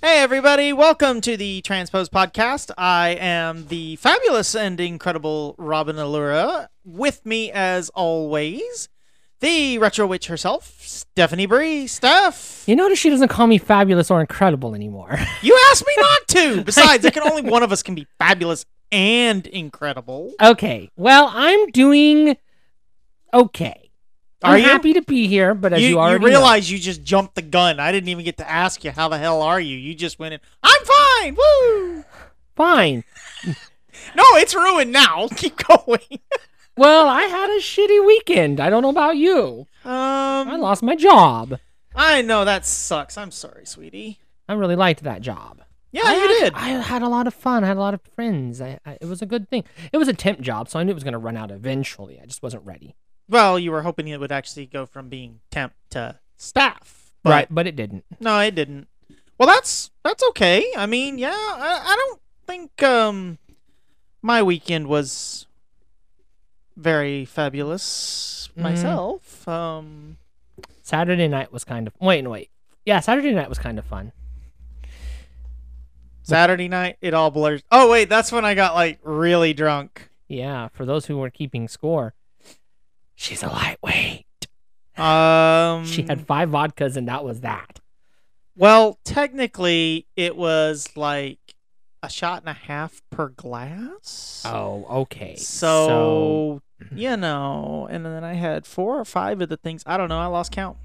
Hey everybody, welcome to the Transpose Podcast. I am the fabulous and incredible Robin Allura. With me, as always, the Retro Witch herself, Stephanie Bree. Steph! You notice she doesn't call me fabulous or incredible anymore. You asked me not to! Besides, only one of us can be fabulous and incredible. Okay, well, I'm doing okay. Are I'm you? happy to be here, but as you already realize you just jumped the gun. I didn't even get to ask you, how the hell are you? You just went in, I'm fine! Woo! Fine. No, it's ruined now. Keep going. Well, I had a shitty weekend. I don't know about you. I lost my job. I know, that sucks. I'm sorry, sweetie. I really liked that job. Yeah, you did. I had a lot of fun. I had a lot of friends. It was a good thing. It was a temp job, so I knew it was going to run out eventually. I just wasn't ready. Well, you were hoping it would actually go from being temp to staff. Right, but it didn't. No, it didn't. Well, that's okay. I mean, yeah, I don't think my weekend was very fabulous myself. Saturday night was kind of... Wait. Yeah, Saturday night was kind of fun. Saturday night, it all blurs. Oh, wait, that's when I got, like, really drunk. Yeah, for those who were keeping score, she's a lightweight. She had 5 vodkas, and that was that. Well, technically, it was, like, a shot and a half per glass. Oh, okay. So, you know, and then I had 4 or 5 of the things. I don't know. I lost count.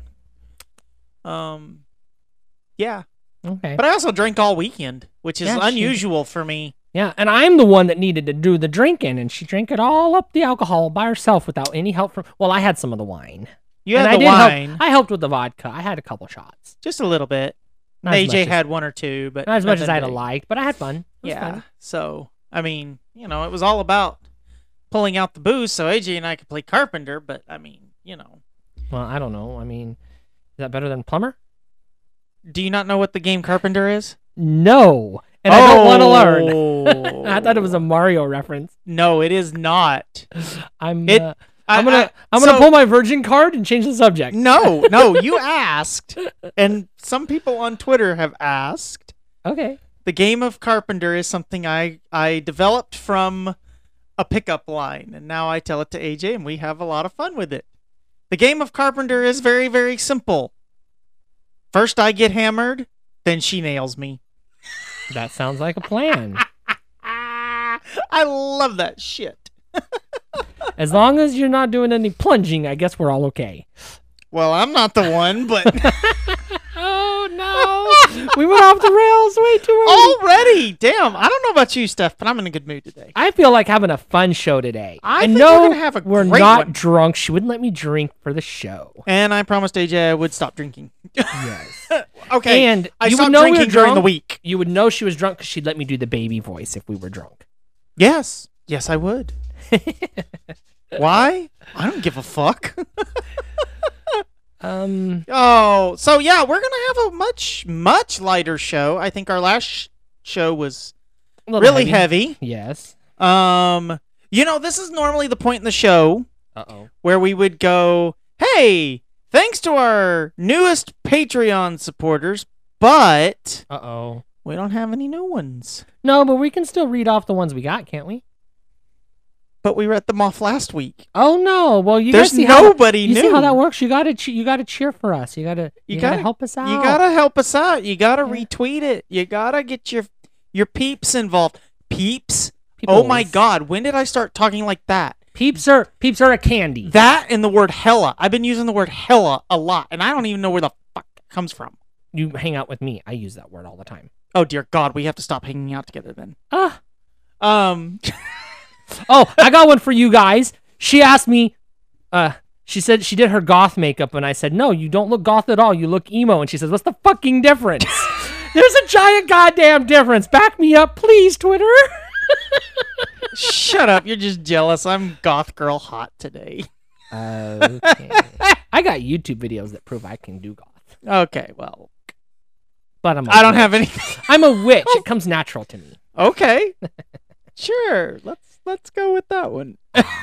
Yeah. Okay. But I also drank all weekend, which is Yeah, unusual for me. Yeah, and I'm the one that needed to do the drinking, and she drank it all up the alcohol by herself without any help from... Well, I had some of the wine. You And had I the did wine. I helped with the vodka. I had a couple shots. Just a little bit. Not as much AJ as- had 1 or 2, but Not as much as nothing I'd have big. liked, but I had fun. It was Yeah. fun. So, I mean, you know, it was all about pulling out the booze so AJ and I could play carpenter, but I mean, you know. Well, I don't know. I mean, is that better than plumber? Do you not know what the game Carpenter is? No. And I don't want to learn. I thought it was a Mario reference. No, it is not. I'm It- gonna so- pull my Virgin card and change the subject. No, you asked, and some people on Twitter have asked. Okay. The game of Carpenter is something I developed from a pickup line, and now I tell it to AJ, and we have a lot of fun with it. The game of Carpenter is very, very simple. First I get hammered, then she nails me. That sounds like a plan. I love that shit. As long as you're not doing any plunging, I guess we're all okay. Well, I'm not the one, but Oh, no. We went off the rails way too early. already, damn. I don't know about you, Steph, but I'm in a good mood today. I feel like having a fun show today. I think know we're gonna have a we're great not one. drunk. She wouldn't let me drink for the show. And I promised AJ I would stop drinking. Yes. Okay, And I you would stopped know we drinking were during the drunk. week. You would know she was drunk because she'd let me do the baby voice if we were drunk. Yes, I would. Why? I don't give a fuck. Oh, so yeah, we're gonna have a much lighter show. I think our last show was A little really heavy. Yes. You know, this is normally the point in the show Uh-oh. where we would go, hey, thanks to our newest Patreon supporters, but Uh-oh. we don't have any new ones. No, but we can still read off the ones we got, can't we? But we read them off last week. Oh no! Well, you There's guys see nobody how, you new. see how that works. You gotta cheer for us. You gotta help us out. You gotta help us out. You gotta retweet it. You gotta get your peeps involved. Peeps? Oh my Peoples. god, when did I start talking like that? Peeps are a candy. That and the word hella. I've been using the word hella a lot, and I don't even know where the fuck it comes from. You hang out with me. I use that word all the time. Oh dear god, we have to stop hanging out together then. Oh, I got one for you guys. She asked me, she said she did her goth makeup, and I said, no, you don't look goth at all. You look emo. And she says, what's the fucking difference? There's a giant goddamn difference. Back me up, please, Twitter. Shut up, you're just jealous. I'm goth girl hot today. Okay. I got YouTube videos that prove I can do goth. Okay, well, But I'm a I don't witch. have any. I'm a witch. It comes natural to me. Okay. Sure. Let's go with that one.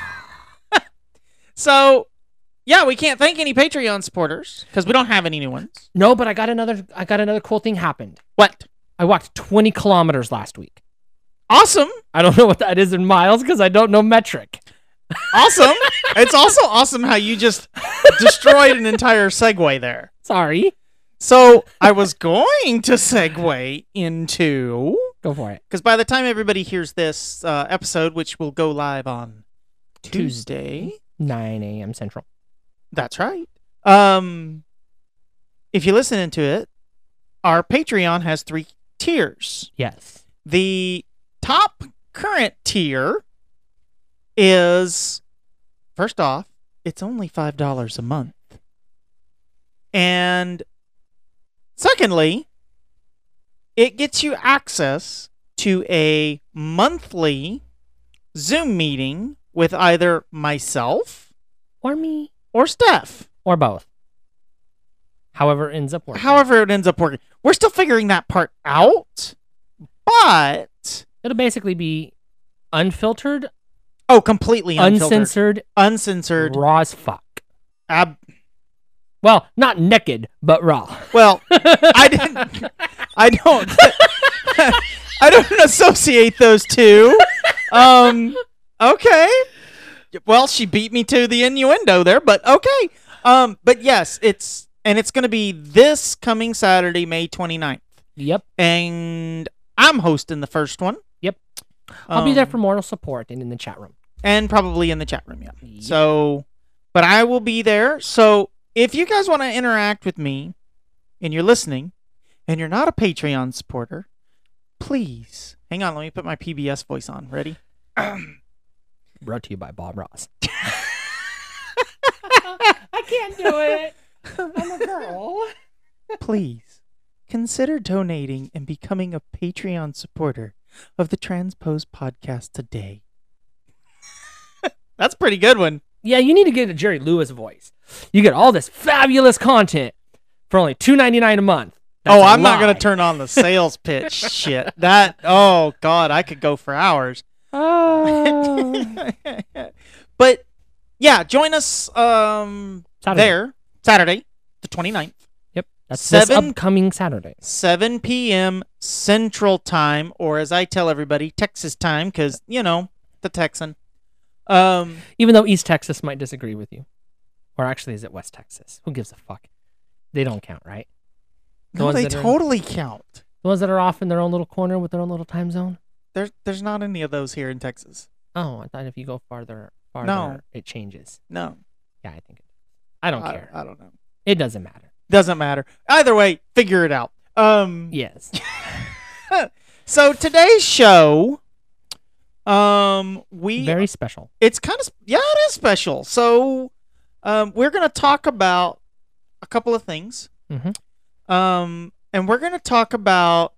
So, yeah, we can't thank any Patreon supporters because we don't have any new ones. No, but I got another cool thing happened. What? I walked 20 kilometers last week. Awesome. I don't know what that is in miles because I don't know metric. Awesome. It's also awesome how you just destroyed an entire segue there. Sorry. So I was going to segue into... Go for it. Because by the time everybody hears this episode, which will go live on Tuesday, 9 a.m. Central. That's right. If you listen into it, our Patreon has 3 tiers. Yes. The top current tier is, first off, it's only $5 a month. And secondly, it gets you access to a monthly Zoom meeting with either myself Or me. or Steph. Or both. However it ends up working. However it ends up working. We're still figuring that part out, but... It'll basically be unfiltered, completely unfiltered. uncensored, raw as fuck. Ab- Well, not naked, but raw. well, I don't associate those two. Okay. Well, she beat me to the innuendo there, but okay. But yes, it's going to be this coming Saturday, May 29th. Yep. And I'm hosting the first one. Yep. I'll be there for moral support and in the chat room. And probably in the chat room, yeah. Yep. So, but I will be there. So, if you guys want to interact with me and you're listening and you're not a Patreon supporter, please. Hang on, let me put my PBS voice on. Ready? Brought to you by Bob Ross. I can't do it. I'm a girl. Please consider donating and becoming a Patreon supporter of the Transpose podcast today. That's a pretty good one. Yeah, you need to get a Jerry Lewis voice. You get all this fabulous content for only $2.99 a month. That's I'm not going to turn on the sales pitch shit. Oh, God, I could go for hours. Oh. But, yeah, join us Saturday. there, Saturday, the 29th. Yep. That's this 7 upcoming Saturday. 7 p.m. Central Time, or as I tell everybody, Texas time, because, the Texan. Even though East Texas might disagree with you. Or actually, is it West Texas? Who gives a fuck? They don't count, right? No, they totally count. The ones that are off in their own little corner with their own little time zone? There's not any of those here in Texas. Oh, I thought if you go farther, No. it changes. No. Yeah, I think it does. I don't care. I don't know. It doesn't matter. Doesn't matter. Either way, figure it out. Yes. So today's show, Very special. It's kind of, it is special. So, we're going to talk about a couple of things. Mm-hmm. And we're going to talk about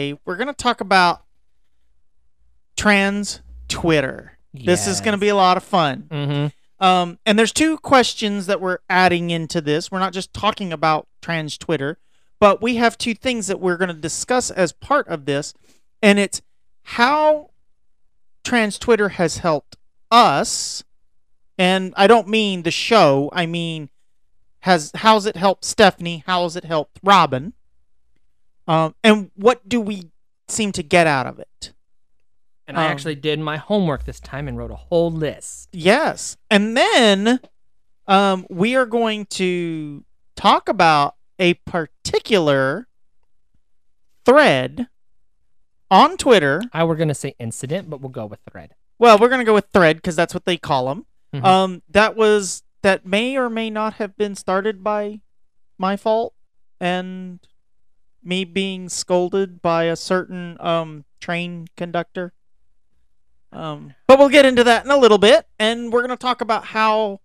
trans Twitter. This is going to be a lot of fun. Mm-hmm. And there's 2 questions that we're adding into this. We're not just talking about trans Twitter, but we have 2 things that we're going to discuss as part of this. And it's how trans Twitter has helped us. And I don't mean the show. I mean, how's it helped Stephanie? How's it helped Robin? And what do we seem to get out of it? And I actually did my homework this time and wrote a whole list. Yes. And then we are going to talk about a particular thread on Twitter. I were going to say incident, but we'll go with thread. Well, we're going to go with thread because that's what they call them. Mm-hmm. That may or may not have been started by my fault and me being scolded by a certain train conductor. But we'll get into that in a little bit, and we're going to talk about how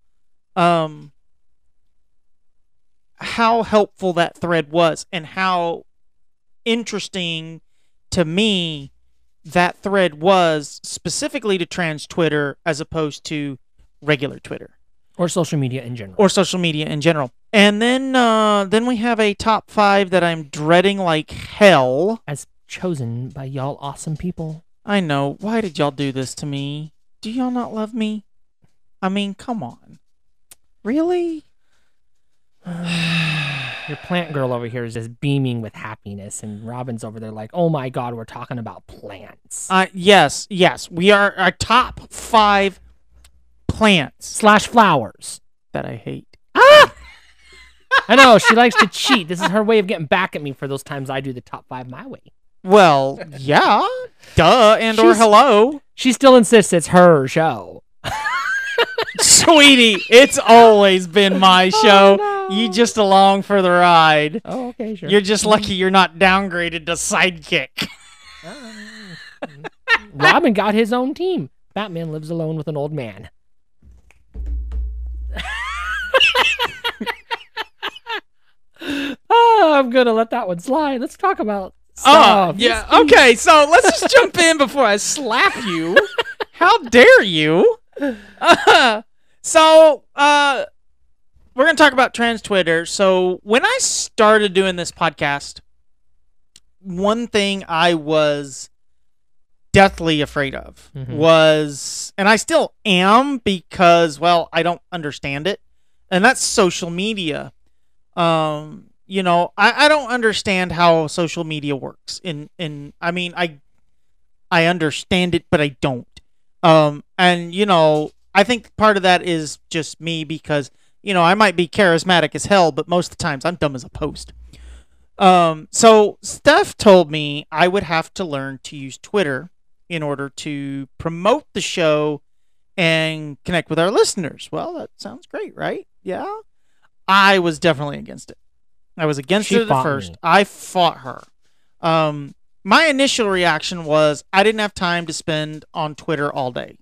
helpful that thread was and how interesting to me that thread was specifically to trans Twitter as opposed to regular Twitter. Or social media in general. And then we have a top 5 that I'm dreading like hell. As chosen by y'all awesome people. I know. Why did y'all do this to me? Do y'all not love me? I mean, come on. Really? Your plant girl over here is just beaming with happiness, and Robin's over there like, oh my god, we're talking about plants. Yes. We are our top 5 plants / flowers. that I hate. I know, she likes to cheat. This is her way of getting back at me for those times I do the top 5 my way. Well, yeah. Duh, or hello. She still insists it's her show. Sweetie, it's always been my show. Oh, no. You just along for the ride. Oh, okay, sure. You're just lucky you're not downgraded to sidekick. Robin got his own team. Batman lives alone with an old man. I'm gonna let that one slide. Let's talk about stuff. Yeah. Okay, so let's just jump in before I slap you. How dare you? So we're gonna talk about trans Twitter. So when I started doing this podcast, one thing I was deathly afraid of was, and I still am, because, well, I don't understand it, and that's social media. You know, I don't understand how social media works. I mean, I understand it, but I don't. And, you know, I think part of that is just me because, you know, I might be charismatic as hell, but most of the times I'm dumb as a post. So Steph told me I would have to learn to use Twitter in order to promote the show and connect with our listeners. Well, that sounds great, right? Yeah. I was definitely against it. I was against it at first. Me. I fought her. My initial reaction was I didn't have time to spend on Twitter all day.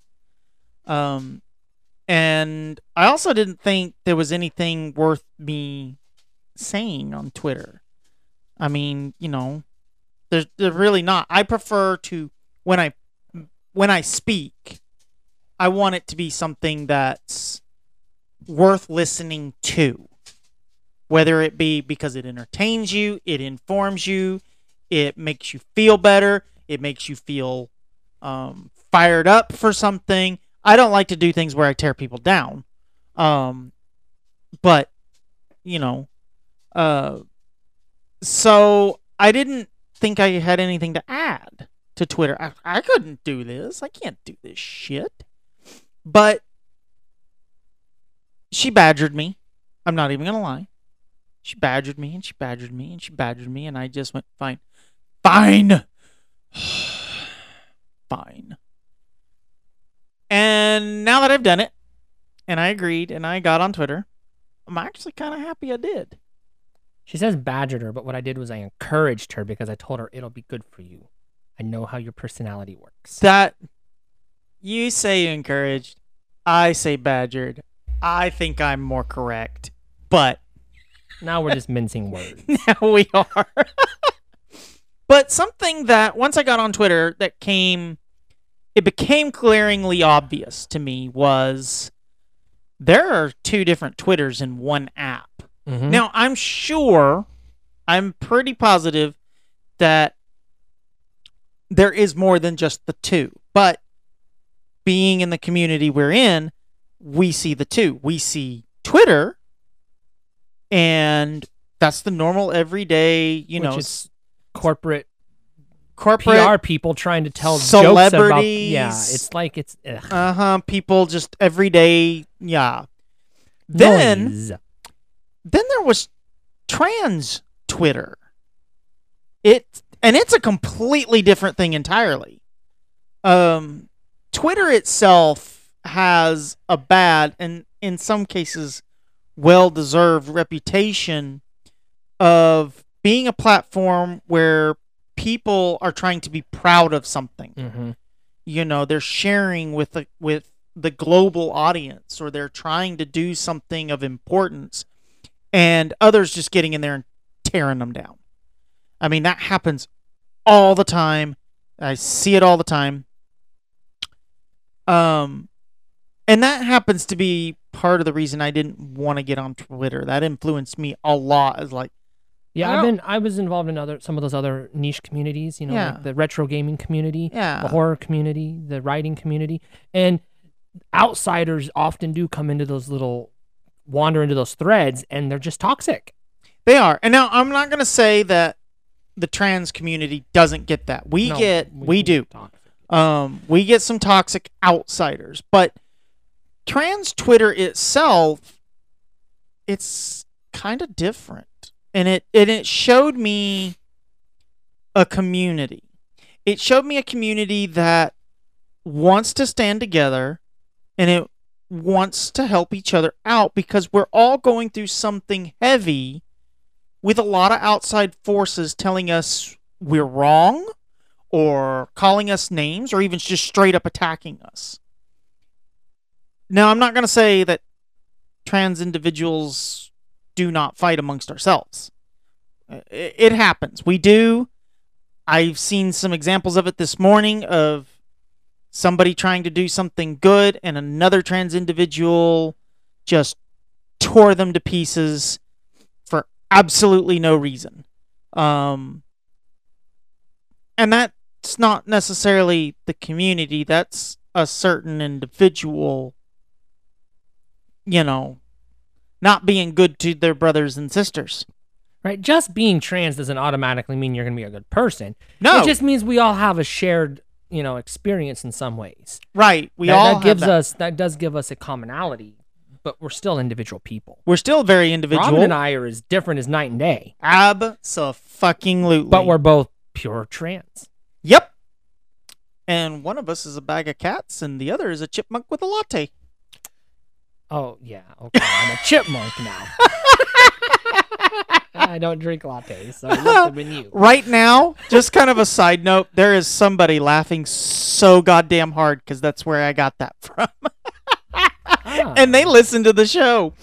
And I also didn't think there was anything worth me saying on Twitter. I mean, you know, there's really not. I prefer to, when I speak, I want it to be something that's worth listening to. Whether it be because it entertains you, it informs you, it makes you feel better, it makes you feel fired up for something. I don't like to do things where I tear people down. But, you know, so I didn't think I had anything to add to Twitter. I couldn't do this. I can't do this shit. But she badgered me. I'm not even going to lie. She badgered me, and she badgered me, and she badgered me, and I just went, fine. Fine. Fine. And now that I've done it, and I agreed, and I got on Twitter, I'm actually kind of happy I did. She says badgered her, but what I did was I encouraged her because I told her it'll be good for you. I know how your personality works. That, you say encouraged, I say badgered. I think I'm more correct, but Now we're just mincing words. now we are. But something that, once I got on Twitter, it became glaringly obvious to me was there are 2 different Twitters in one app. Mm-hmm. Now, I'm pretty positive that there is more than just the 2. But being in the community we're in, we see the 2. We see Twitter, and that's the normal everyday, you know, is corporate corporate PR people trying to tell celebrities. jokes about, yeah, it's like it's ugh. People just everyday, yeah. Then Noise. Then there was trans Twitter. It's a completely different thing entirely. Twitter itself has a bad, and in some cases well-deserved, reputation of being a platform where people are trying to be proud of something. Mm-hmm. You know, they're sharing with the global audience, or they're trying to do something of importance, and others just getting in there and tearing them down. I mean, that happens all the time. I see it all the time. And that happens to be part of the reason I didn't want to get on Twitter. That influenced me a lot. As like, yeah, I was involved in some of those other niche communities, you know, Yeah. like the retro gaming community, Yeah. the horror community, the writing community, and outsiders often do come into wander into those threads, and they're just toxic. They are. And now I'm not going to say that the trans community doesn't get that. We do. We get some toxic outsiders, but trans Twitter itself, it's kind of different. And it showed me a community. It showed me a community that wants to stand together and it wants to help each other out because we're all going through something heavy with a lot of outside forces telling us we're wrong or calling us names or even just straight up attacking us. Now, I'm not going to say that trans individuals do not fight amongst ourselves. It happens. We do. I've seen some examples of it this morning of somebody trying to do something good and another trans individual just tore them to pieces for absolutely no reason. And that's not necessarily the community. That's a certain individual, not being good to their brothers and sisters. Right? Just being trans doesn't automatically mean you're going to be a good person. No. It just means we all have a shared, experience in some ways. Right. That does give us a commonality, but we're still individual people. We're still very individual. Robin and I are as different as night and day. Abso-fucking-lutely. But we're both pure trans. Yep. And one of us is a bag of cats and the other is a chipmunk with a latte. Oh, yeah. Okay. I'm a chipmunk now. I don't drink lattes, so it must have been you. Right now, just kind of a side note, there is somebody laughing so goddamn hard because that's where I got that from. And they listen to the show.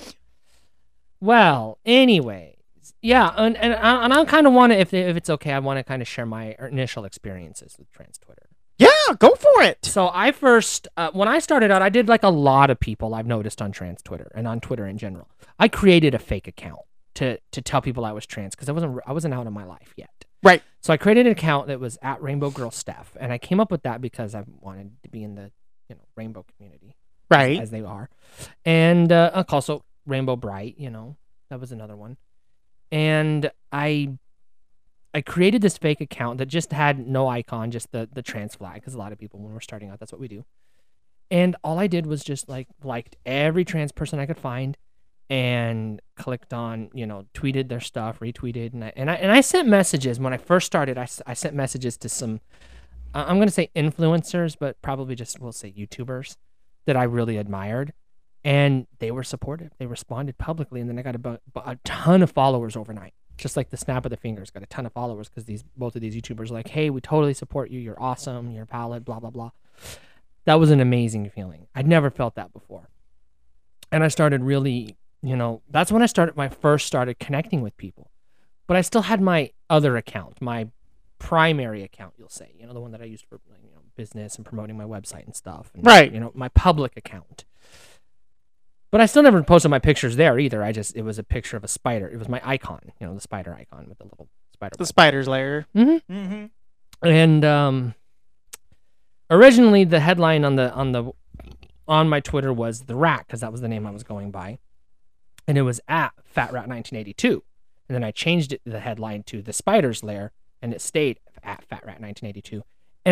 Well, anyways, yeah, and I kind of want to, if it's okay, I want to kind of share my initial experiences with trans Twitter. Yeah, go for it. So I first, when I started out, I did like a lot of people I've noticed on trans Twitter and on Twitter in general. I created a fake account to tell people I was trans because I wasn't out in my life yet. Right. So I created an account that was at Rainbow Girl Steph, and I came up with that because I wanted to be in the rainbow community, right, as they are, and also Rainbow Bright. That was another one, and I created this fake account that just had no icon, just the trans flag, because a lot of people when we're starting out, that's what we do. And all I did was just liked every trans person I could find. And clicked on, tweeted their stuff, retweeted, and I sent messages when I first started. I sent messages to some, I'm gonna say influencers, but probably we'll say YouTubers that I really admired, and they were supportive. They responded publicly, and then I got a ton of followers overnight, just like the snap of the fingers. Got a ton of followers because both of these YouTubers were like, hey, we totally support you. You're awesome. You're valid. Blah blah blah. That was an amazing feeling. I'd never felt that before, and I started really. That's when I first started connecting with people. But I still had my other account, my primary account, you'll say, the one that I used for business and promoting my website and stuff. And, right. My public account. But I still never posted my pictures there either. It was a picture of a spider. It was my icon, the spider icon with the little spider. The spider's lair. Mm-hmm. Mm-hmm. And originally the headline on my Twitter was The Rat, because that was the name I was going by. And it was at FatRat1982. And then I changed the headline to The Spider's Lair, and it stayed at FatRat1982. And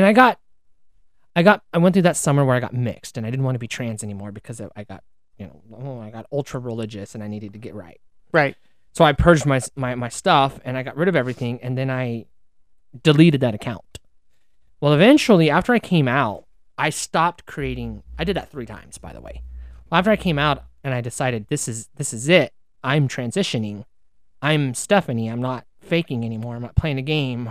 I went through that summer where I got mixed, and I didn't want to be trans anymore because I got ultra religious, and I needed to get right. Right. So I purged my stuff, and I got rid of everything, and then I deleted that account. Well, eventually, after I came out, I stopped creating. I did that 3 times, by the way. Well, after I came out, and I decided this is it. I'm transitioning. I'm Stephanie. I'm not faking anymore. I'm not playing a game.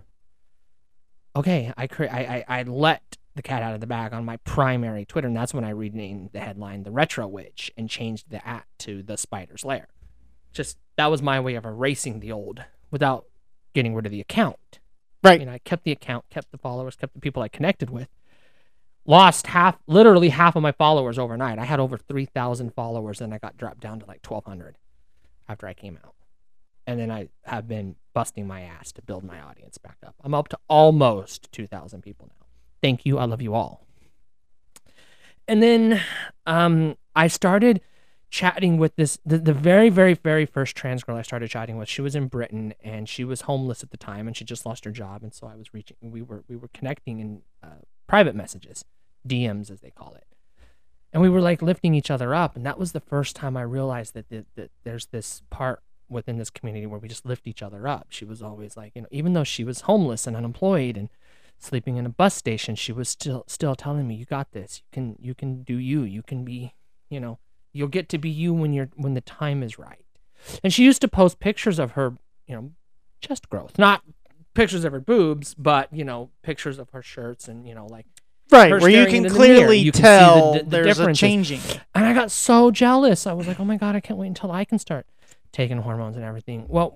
Okay, I let the cat out of the bag on my primary Twitter, and that's when I renamed the headline The Retro Witch and changed the @ to The Spider's Lair. Just that was my way of erasing the old without getting rid of the account. Right. I kept the account, kept the followers, kept the people I connected with. Lost literally half of my followers overnight. I had over 3,000 followers, and I got dropped down to 1,200 after I came out. And then I have been busting my ass to build my audience back up. I'm up to almost 2,000 people now. Thank you. I love you all. And then I started chatting with the very, very, very first trans girl I started chatting with. She was in Britain and she was homeless at the time and she just lost her job. And so I was we were connecting in private messages, DMs as they call it. And we were like lifting each other up. And that was the first time I realized that there's this part within this community where we just lift each other up. She was always like, even though she was homeless and unemployed and sleeping in a bus station, she was still telling me, you got this. You can do you. You can be, you'll get to be you when the time is right. And she used to post pictures of her, chest growth, not pictures of her boobs, but pictures of her shirts and like right her where you staring can into the mirror. clearly You can tell see the there's a differences. changing. And I got so jealous. I was like, oh my God, I can't wait until I can start taking hormones and everything. Well,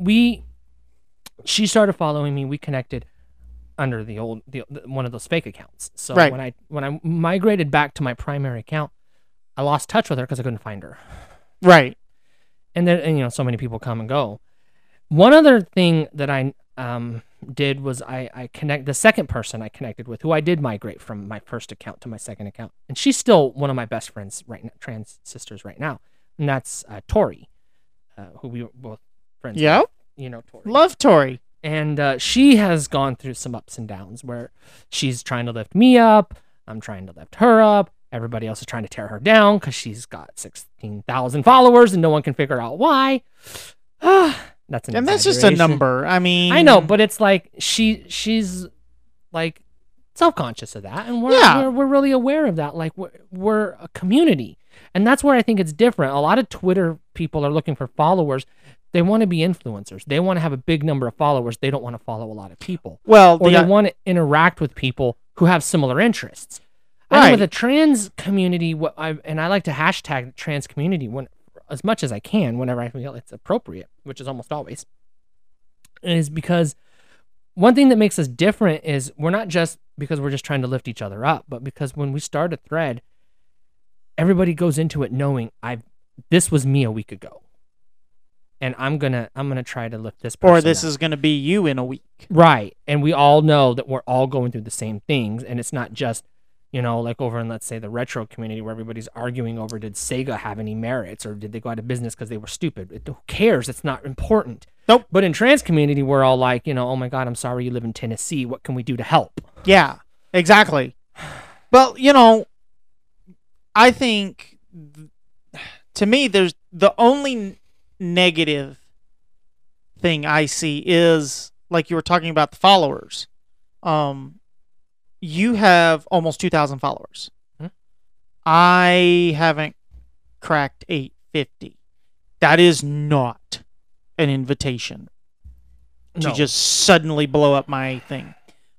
she started following me. We connected under the one of those fake accounts. So Right. when I migrated back to my primary account, I lost touch with her because I couldn't find her. Right. And then so many people come and go. One other thing that I did was I connect the second person I connected with, who I did migrate from my first account to my second account, and she's still one of my best friends right now, trans sisters right now, and that's Tori, who we were both friends. Yep. With, Tori. Love Tori. And she has gone through some ups and downs where she's trying to lift me up, I'm trying to lift her up. Everybody else is trying to tear her down because she's got 16,000 followers and no one can figure out why. That's just a number. I mean, I know, but it's like she's like self-conscious of that, and we're really aware of that. Like we're a community, and that's where I think it's different. A lot of Twitter people are looking for followers. They want to be influencers. They want to have a big number of followers. They don't want to follow a lot of people. Well, or they want to interact with people who have similar interests. I know with the trans community, and I like to hashtag trans community as much as I can whenever I feel it's appropriate, which is almost always, is because one thing that makes us different is we're not just because we're just trying to lift each other up, but because when we start a thread, everybody goes into it knowing this was me a week ago, and I'm gonna try to lift this person or this up. is gonna be you in a week, right? And we all know that we're all going through the same things, and it's not just like over in, let's say, the retro community where everybody's arguing over, did Sega have any merits or did they go out of business because they were stupid? Who cares? It's not important. Nope. But in trans community, we're all like, oh my God, I'm sorry you live in Tennessee. What can we do to help? Yeah, exactly. Well, I think to me, there's the only negative thing I see is, like you were talking about, the followers. You have almost 2,000 followers. I haven't cracked 850. That is not an invitation to just suddenly blow up my thing.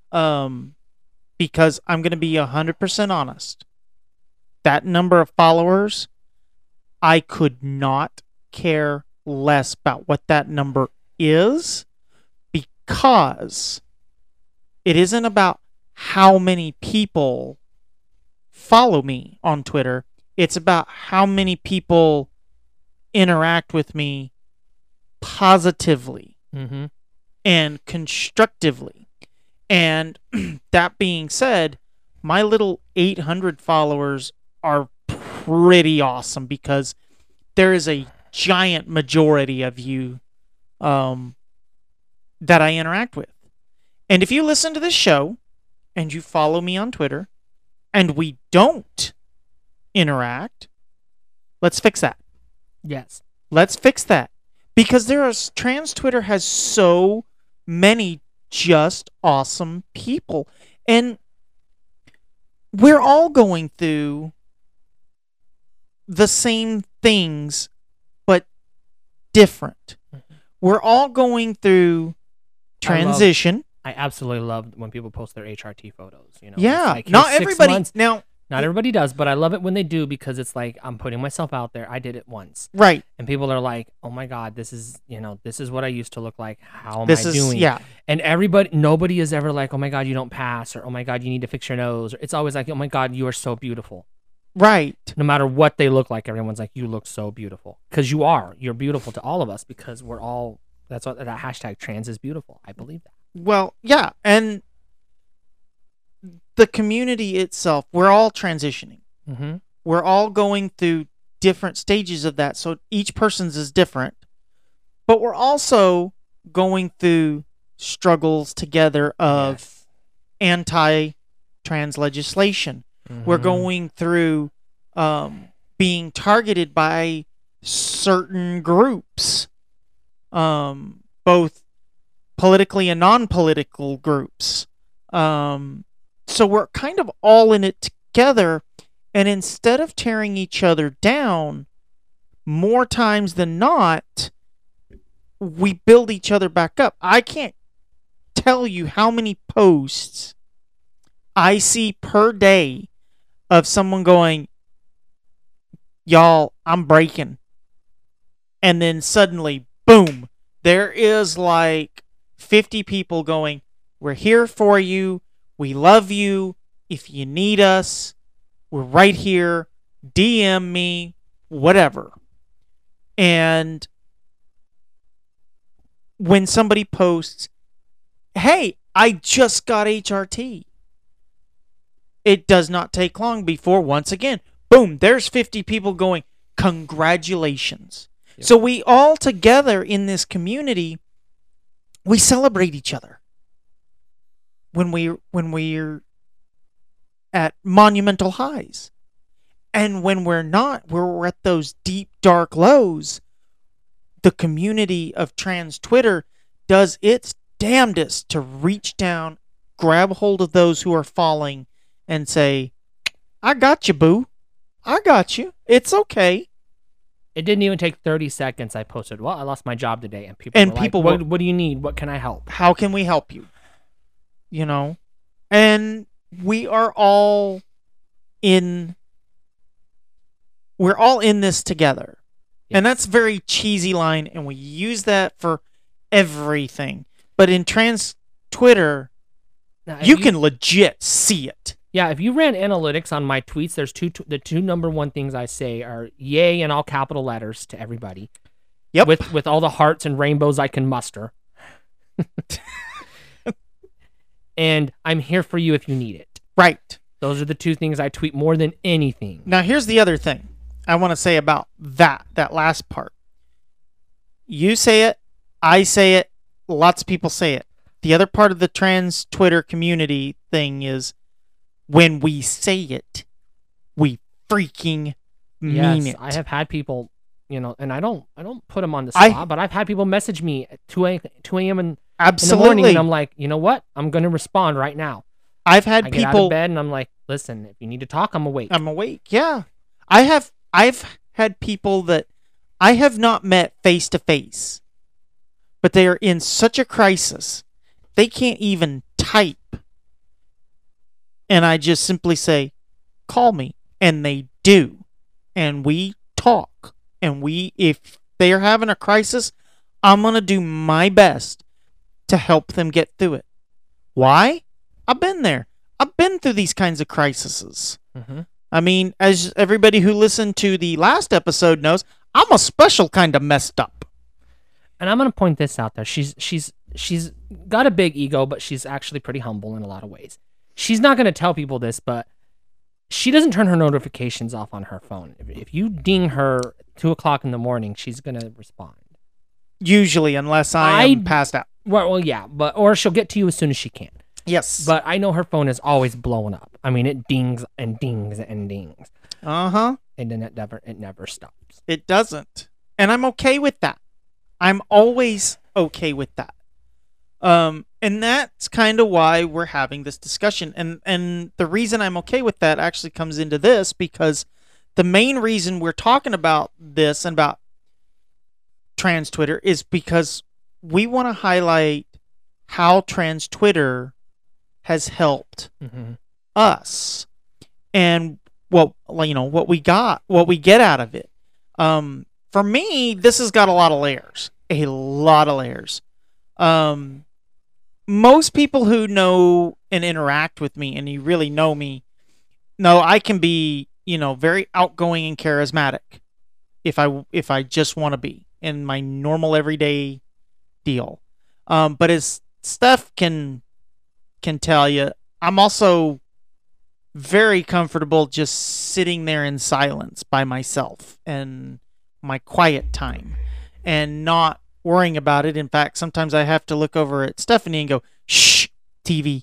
Because I'm going to be 100% honest. That number of followers, I could not care less about what that number is, because it isn't about how many people follow me on Twitter. It's about how many people interact with me positively and constructively. And that being said, my little 800 followers are pretty awesome because there is a giant majority of you that I interact with. And if you listen to this show and you follow me on Twitter and we don't interact, let's fix that. Yes. Let's fix that. Because trans Twitter has so many just awesome people. And we're all going through the same things, but different. We're all going through transition. I absolutely love when people post their HRT photos. Yeah, like, not 6 everybody. months. Now, Not everybody does, but I love it when they do because it's like I'm putting myself out there. I did it once. Right. And people are like, "Oh my God, this is what I used to look like. How am I doing?" Yeah. And nobody is ever like, "Oh my God, you don't pass," or "Oh my God, you need to fix your nose." It's always like, "Oh my God, you are so beautiful." Right. No matter what they look like, everyone's like, "You look so beautiful," because you are. You're beautiful to all of us because we're all. That's what that hashtag trans is beautiful. I believe that. Well, yeah, and the community itself, we're all transitioning. Mm-hmm. We're all going through different stages of that. So each person's is different. But we're also going through struggles together of Yes. anti-trans legislation. We're Mhm. going through being targeted by certain groups, both politically and non-political groups. So we're kind of all in it together. And instead of tearing each other down, more times than not, we build each other back up. I can't tell you how many posts I see per day of someone going, y'all, I'm breaking. And then suddenly, boom, there is like 50 people going, we're here for you. We love you. If you need us, we're right here. DM me, whatever. And when somebody posts, hey, I just got HRT, it does not take long before, once again, boom, there's 50 people going, congratulations. Yep. So we all together in this community, we celebrate each other when we're at monumental highs. And when we're not, we're at those deep, dark lows, the community of trans Twitter does its damnedest to reach down, grab hold of those who are falling, and say, I got you, boo. I got you. It's okay. It didn't even take 30 seconds. I posted, well, I lost my job today. And people were like, what do you need? What can I help? How can we help you? You know? And we are all in... We're all in this together. Yes. And that's a very cheesy line, and we use that for everything. But in trans Twitter, Now, you can legit see it. Yeah, if you ran analytics on my tweets, there's the two number one things I say are yay in all capital letters to everybody. Yep. With all the hearts and rainbows I can muster. And I'm here for you if you need it. Right. Those are the two things I tweet more than anything. Now, here's the other thing I want to say about that last part. You say it, I say it, lots of people say it. The other part of the trans Twitter community thing is when we say it, we freaking mean it. I have had people, and I don't put them on the spot, but I've had people message me at 2 a.m. in the morning, and I'm like, you know what? I'm going to respond right now. I've had I people get out of bed and I'm like, listen, if you need to talk, I'm awake. Yeah. I've had people that I have not met face to face, but they are in such a crisis, they can't even type. And I just simply say, call me. And they do. And we talk. And if they are having a crisis, I'm going to do my best to help them get through it. Why? I've been there. I've been through these kinds of crises. Mm-hmm. I mean, as everybody who listened to the last episode knows, I'm a special kind of messed up. And I'm going to point this out there. She's got a big ego, but she's actually pretty humble in a lot of ways. She's not going to tell people this, but she doesn't turn her notifications off on her phone. If you ding her 2 o'clock in the morning, she's going to respond. Usually, unless I am passed out. Well, yeah, or she'll get to you as soon as she can. Yes. But I know her phone is always blowing up. I mean, it dings and dings and dings. Uh-huh. And then it never stops. It doesn't. And I'm okay with that. I'm always okay with that. And that's kind of why we're having this discussion. And the reason I'm okay with that actually comes into this, because the main reason we're talking about this and about trans Twitter is because we want to highlight how trans Twitter has helped us and what we get out of it. For me, this has got a lot of layers. Most people who know and interact with me, and you really know me, know I can be, very outgoing and charismatic if I just want to be in my normal everyday deal. But as Steph can tell you, I'm also very comfortable just sitting there in silence by myself and my quiet time and not worrying about it. In fact, sometimes I have to look over at Stephanie and go, shh, TV.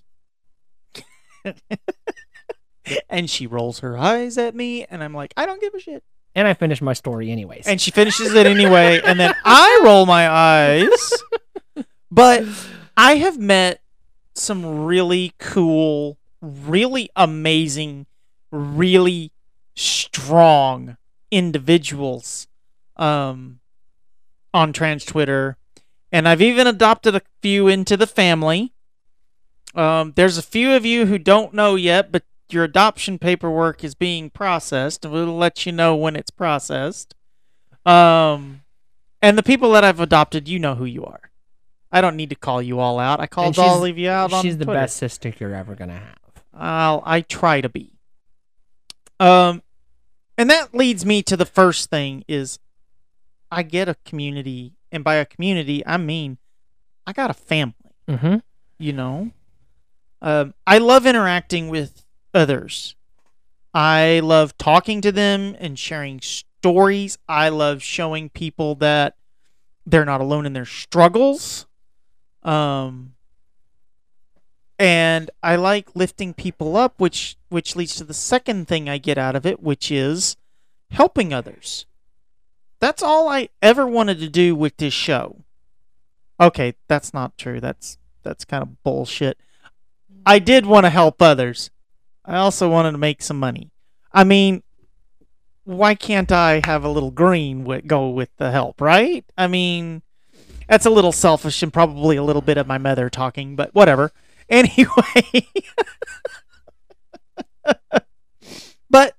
And she rolls her eyes at me, and I'm like, I don't give a shit. And I finished my story anyways. And she finishes it anyway, and then I roll my eyes. But I have met some really cool, really amazing, really strong individuals on trans Twitter. And I've even adopted a few into the family. There's a few of you who don't know yet, but your adoption paperwork is being processed. We'll let you know when it's processed. And the people that I've adopted, you know who you are. I don't need to call you all out. I called all of you out on Twitter. She's the best sister you're ever going to have. I try to be. And that leads me to the first thing is I get a community. And by a community, I mean I got a family. Mm-hmm. You know? I love interacting with others. I love talking to them and sharing stories. I love showing people that they're not alone in their struggles. And I like lifting people up, which leads to the second thing I get out of it, which is helping others. That's all I ever wanted to do with this show. Okay, that's not true. That's kind of bullshit. I did want to help others. I also wanted to make some money. I mean, why can't I have a little green go with the help, right? I mean, that's a little selfish and probably a little bit of my mother talking, but whatever. Anyway. But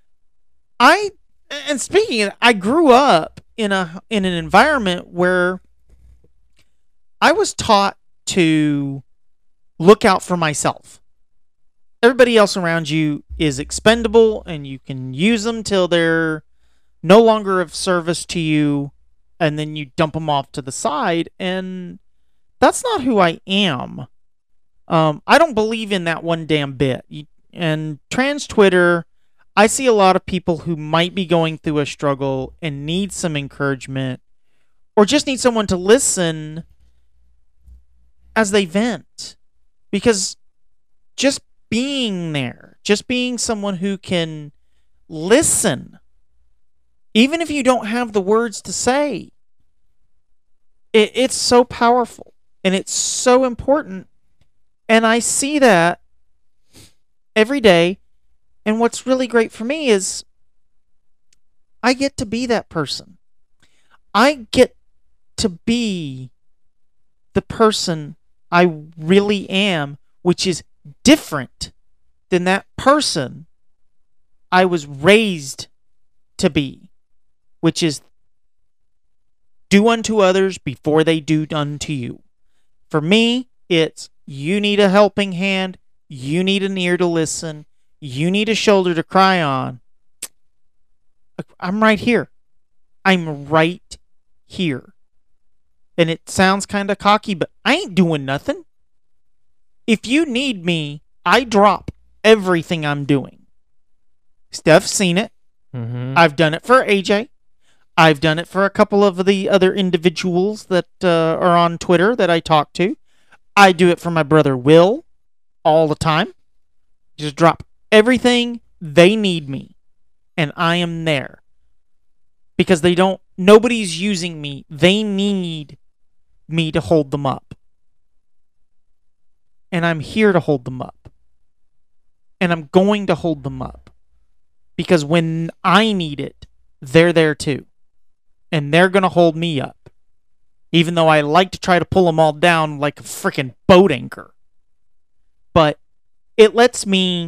and speaking of, I grew up in an environment where I was taught to look out for myself. Everybody else around you is expendable, and you can use them till they're no longer of service to you, and then you dump them off to the side, and that's not who I am. I don't believe in that one damn bit. And trans Twitter, I see a lot of people who might be going through a struggle and need some encouragement, or just need someone to listen as they vent. Because just being there, just being someone who can listen, even if you don't have the words to say, it's so powerful and it's so important. And I see that every day. And what's really great for me is I get to be that person. I get to be the person I really am, which is different than that person I was raised to be, which is do unto others before they do unto you. For me, it's you need a helping hand, you need an ear to listen, you need a shoulder to cry on. I'm right here. I'm right here. And it sounds kind of cocky, but I ain't doing nothing. If you need me, I drop everything I'm doing. Steph's seen it. Mm-hmm. I've done it for AJ. I've done it for a couple of the other individuals that are on Twitter that I talk to. I do it for my brother Will all the time. Just drop everything. They need me. And I am there. Because nobody's using me. They need me to hold them up. And I'm here to hold them up. And I'm going to hold them up. Because when I need it, they're there too. And they're going to hold me up. Even though I like to try to pull them all down like a freaking boat anchor. But it lets me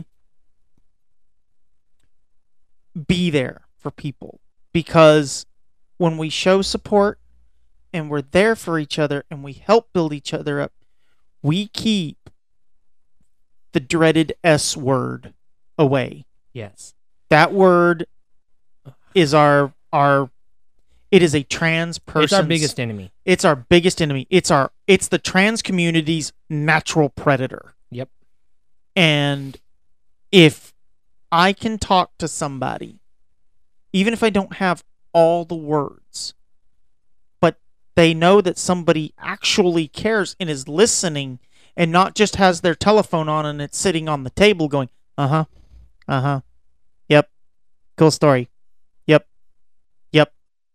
be there for people. Because when we show support and we're there for each other and we help build each other up, we keep the dreaded S word away. Yes. That word is it is a trans person. It's our biggest enemy. It's our biggest enemy. It's the trans community's natural predator. Yep. And if I can talk to somebody, even if I don't have all the words, but they know that somebody actually cares and is listening and not just has their telephone on and it's sitting on the table going, uh-huh, uh-huh, yep, cool story, yep, yep.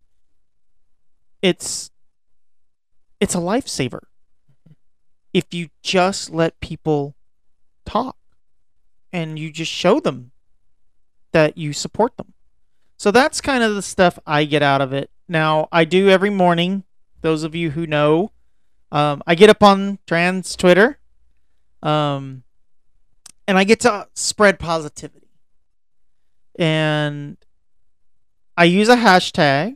It's a lifesaver if you just let people talk and you just show them that you support them. So that's kind of the stuff I get out of it. Now, I do every morning. Those of you who know, I get up on trans Twitter, and I get to spread positivity. And I use a hashtag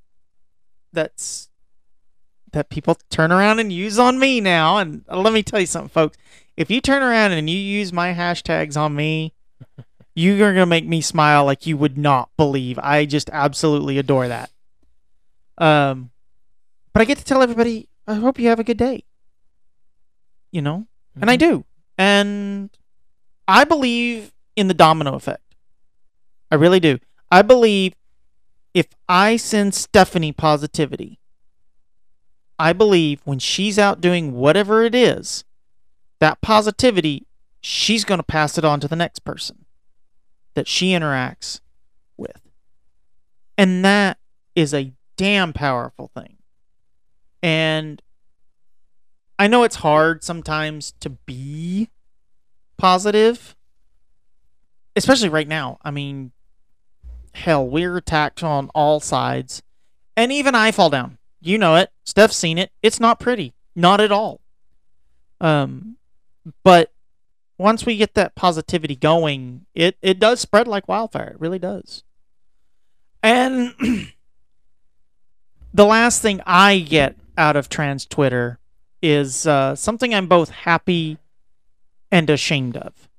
that people turn around and use on me now. And let me tell you something, folks. If you turn around and you use my hashtags on me, you're going to make me smile like you would not believe. I just absolutely adore that. But I get to tell everybody, I hope you have a good day. You know? Mm-hmm. And I do. And I believe in the domino effect. I really do. I believe if I send Stephanie positivity, I believe when she's out doing whatever it is, that positivity, she's going to pass it on to the next person that she interacts with. And that is a damn powerful thing. And I know it's hard sometimes to be positive, especially right now. I mean, hell, we're attacked on all sides. And even I fall down. You know it. Steph's seen it. It's not pretty. Not at all. But once we get that positivity going, it does spread like wildfire. It really does. And the last thing I get out of trans Twitter is something I'm both happy and ashamed of.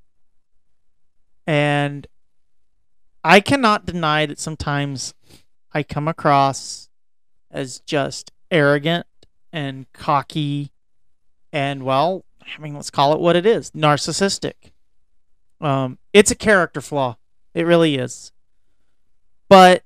And I cannot deny that sometimes I come across as just arrogant and cocky and, well, I mean, let's call it what it is, narcissistic. It's a character flaw. It really is. But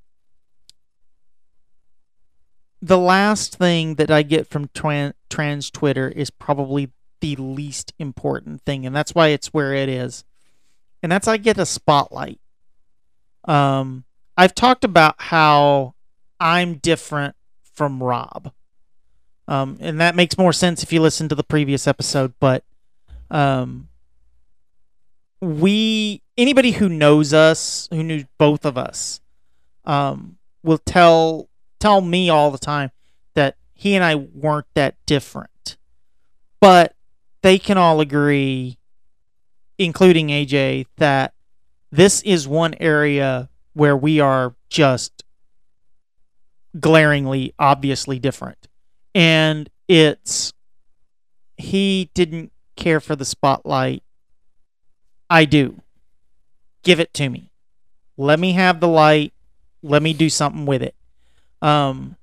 the last thing that I get from trans Twitter is probably the least important thing, and that's why it's where it is. And that's I get a spotlight. I've talked about how I'm different from Rob. And that makes more sense if you listen to the previous episode, but anybody who knows us, who knew both of us, will tell me all the time that he and I weren't that different. But they can all agree, including AJ, that this is one area where we are just glaringly, obviously different. And he didn't care for the spotlight. I do. Give it to me. Let me have the light. Let me do something with it. I'm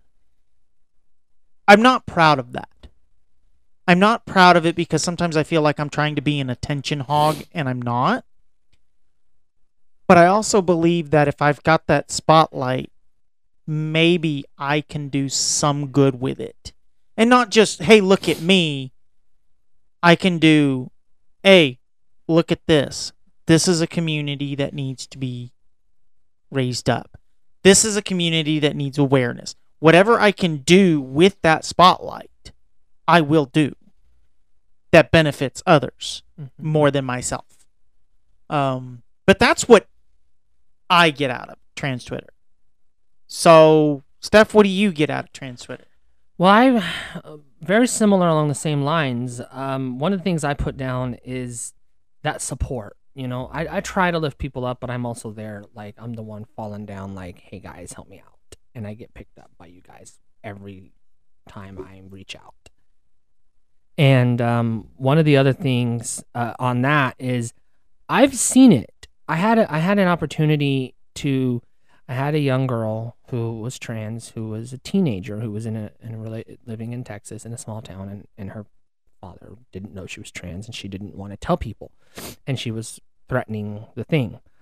not proud of that. I'm not proud of it because sometimes I feel like I'm trying to be an attention hog, and I'm not. But I also believe that if I've got that spotlight, maybe I can do some good with it. And not just, hey, look at me. I can do, hey, look at this. This is a community that needs to be raised up. This is a community that needs awareness. Whatever I can do with that spotlight, I will do. That benefits others more than myself. But that's what I get out of trans Twitter. So, Steph, what do you get out of trans Twitter? Well, I'm very similar along the same lines. One of the things I put down is that support. You know, I try to lift people up, but I'm also there, like, I'm the one falling down, like, hey, guys, help me out. And I get picked up by you guys every time I reach out. And one of the other things on that is I've seen it. I had an opportunity to... I had a young girl who was trans, who was a teenager, who was living in Texas in a small town, and her father didn't know she was trans, and she didn't want to tell people, and she was threatening the thing.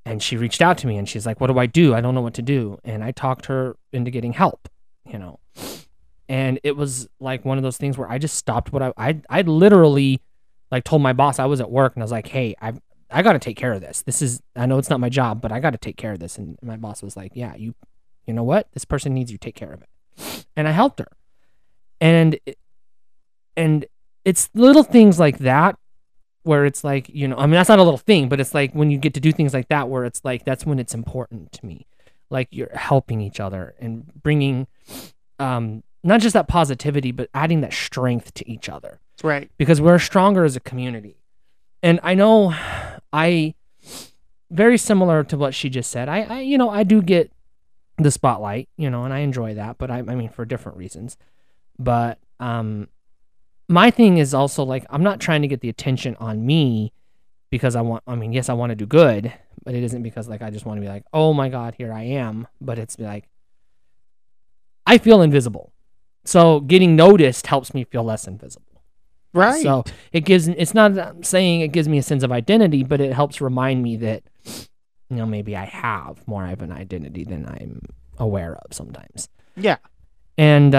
And she reached out to me and she's like, what do I do? I don't know what to do. And I talked her into getting help, you know. And it was like one of those things where I just stopped what I literally like told my boss I was at work and I was like, hey, I got to take care of this. I know it's not my job, but I got to take care of this. And my boss was like, yeah, you know what? This person needs you. Take care of it. And I helped her. And it's little things like that where it's like, you know, I mean, that's not a little thing, but it's like when you get to do things like that, where it's like, that's when it's important to me. Like you're helping each other and bringing, not just that positivity, but adding that strength to each other. Right. Because we're stronger as a community. And I know very similar to what she just said, I you know, I do get the spotlight, you know, and I enjoy that, but I mean, for different reasons. But, my thing is also like, I'm not trying to get the attention on me because yes, I want to do good, but it isn't because like, I just want to be like, oh my God, here I am. But it's like, I feel invisible. So getting noticed helps me feel less invisible. Right. So it's not that I'm saying it gives me a sense of identity, but it helps remind me that, you know, maybe I have more of an identity than I'm aware of sometimes. Yeah. And,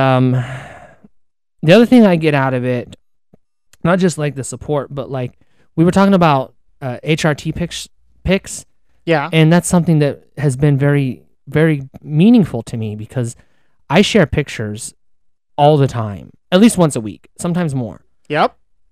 the other thing I get out of it, not just like the support, but like we were talking about HRT pics. Yeah. And that's something that has been very, very meaningful to me because I share pictures all the time, at least once a week, sometimes more. Yep.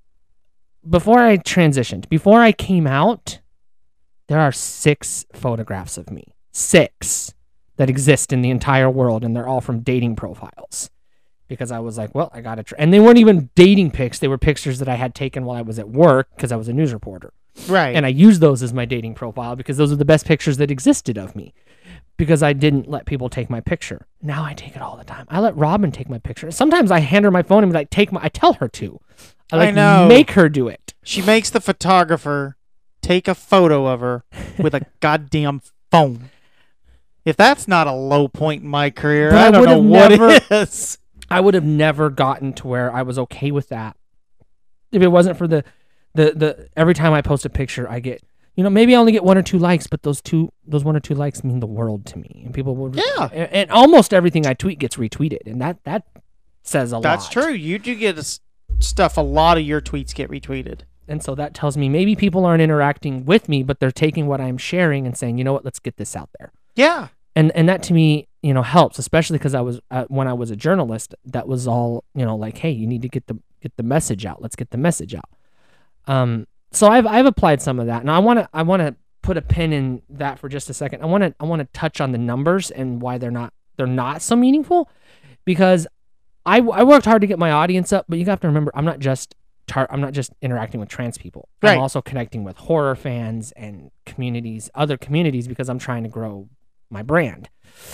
Before I transitioned, before I came out, there are 6 photographs of me. 6 that exist in the entire world, and they're all from dating profiles. Because I was like, well, I got to try. And they weren't even dating pics. They were pictures that I had taken while I was at work because I was a news reporter. Right. And I used those as my dating profile because those are the best pictures that existed of me. Because I didn't let people take my picture. Now I take it all the time. I let Robin take my picture. Sometimes I hand her my phone and be like, I tell her to. I know. Make her do it. She makes the photographer take a photo of her with a goddamn phone. If that's not a low point in my career, But I don't know what it is. I would have never gotten to where I was okay with that if it wasn't for the every time I post a picture, I get, you know, maybe I only get 1 or 2 likes, but those 1 or 2 likes mean the world to me, and people will, and almost everything I tweet gets retweeted, and that says a lot. That's true. You do get stuff. A lot of your tweets get retweeted, and so that tells me maybe people aren't interacting with me, but they're taking what I'm sharing and saying, you know what, let's get this out there. Yeah. And that to me, you know, helps, especially because I was when I was a journalist, that was all, you know, like, hey, you need to get the message out. Let's get the message out. So I've applied some of that, and I want to put a pin in that for just a second. I want to touch on the numbers and why they're not so meaningful, because I worked hard to get my audience up, but you have to remember, I'm not just interacting with trans people. Right. I'm also connecting with horror fans and other communities, because I'm trying to grow my brand.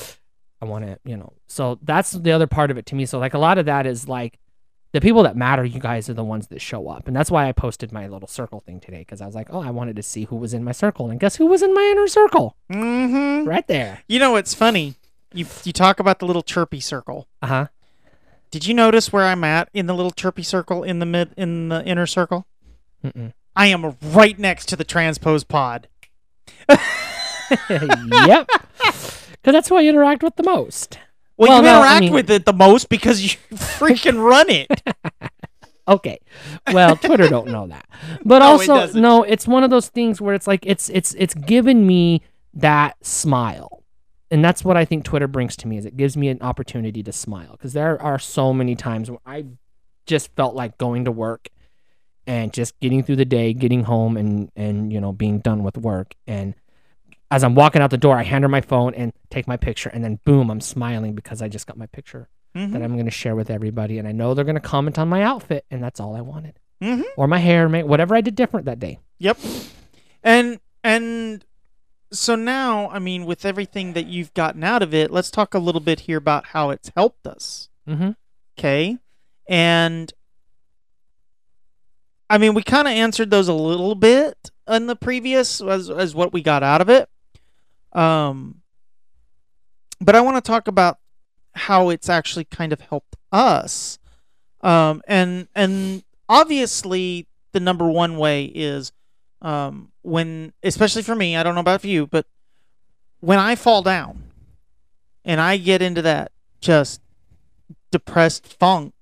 I want to, you know, so that's the other part of it to me. So like a lot of that is like the people that matter, you guys are the ones that show up. And that's why I posted my little circle thing today, because I was like, oh, I wanted to see who was in my circle. And guess who was in my inner circle? Mm-hmm. Right there. You know, it's funny. You talk about the little chirpy circle. Uh-huh. Did you notice where I'm at in the little chirpy circle in the inner circle? Mm-mm. I am right next to the transpose pod. Yep. Because that's who I interact with the most. Well, you interact with it the most because you freaking run it. Okay. Well, Twitter don't know that. But No, it also, doesn't. no, it's one of those things where it's like, it's given me that smile. And that's what I think Twitter brings to me, is it gives me an opportunity to smile. Because there are so many times where I just felt like going to work and just getting through the day, getting home, and you know, being done with work. And as I'm walking out the door, I hand her my phone and take my picture, and then boom, I'm smiling because I just got my picture Mm-hmm. that I'm going to share with everybody. And I know they're going to comment on my outfit, and that's all I wanted. Mm-hmm. Or my hair, whatever I did different that day. Yep. And so now, I mean, with everything that you've gotten out of it, let's talk a little bit here about how it's helped us. Mm-hmm. Okay. And I mean, we kind of answered those a little bit in the previous as what we got out of it. But I want to talk about how it's actually kind of helped us. And obviously the number one way is when, especially for me, I don't know about you, but when I fall down and I get into that just depressed funk,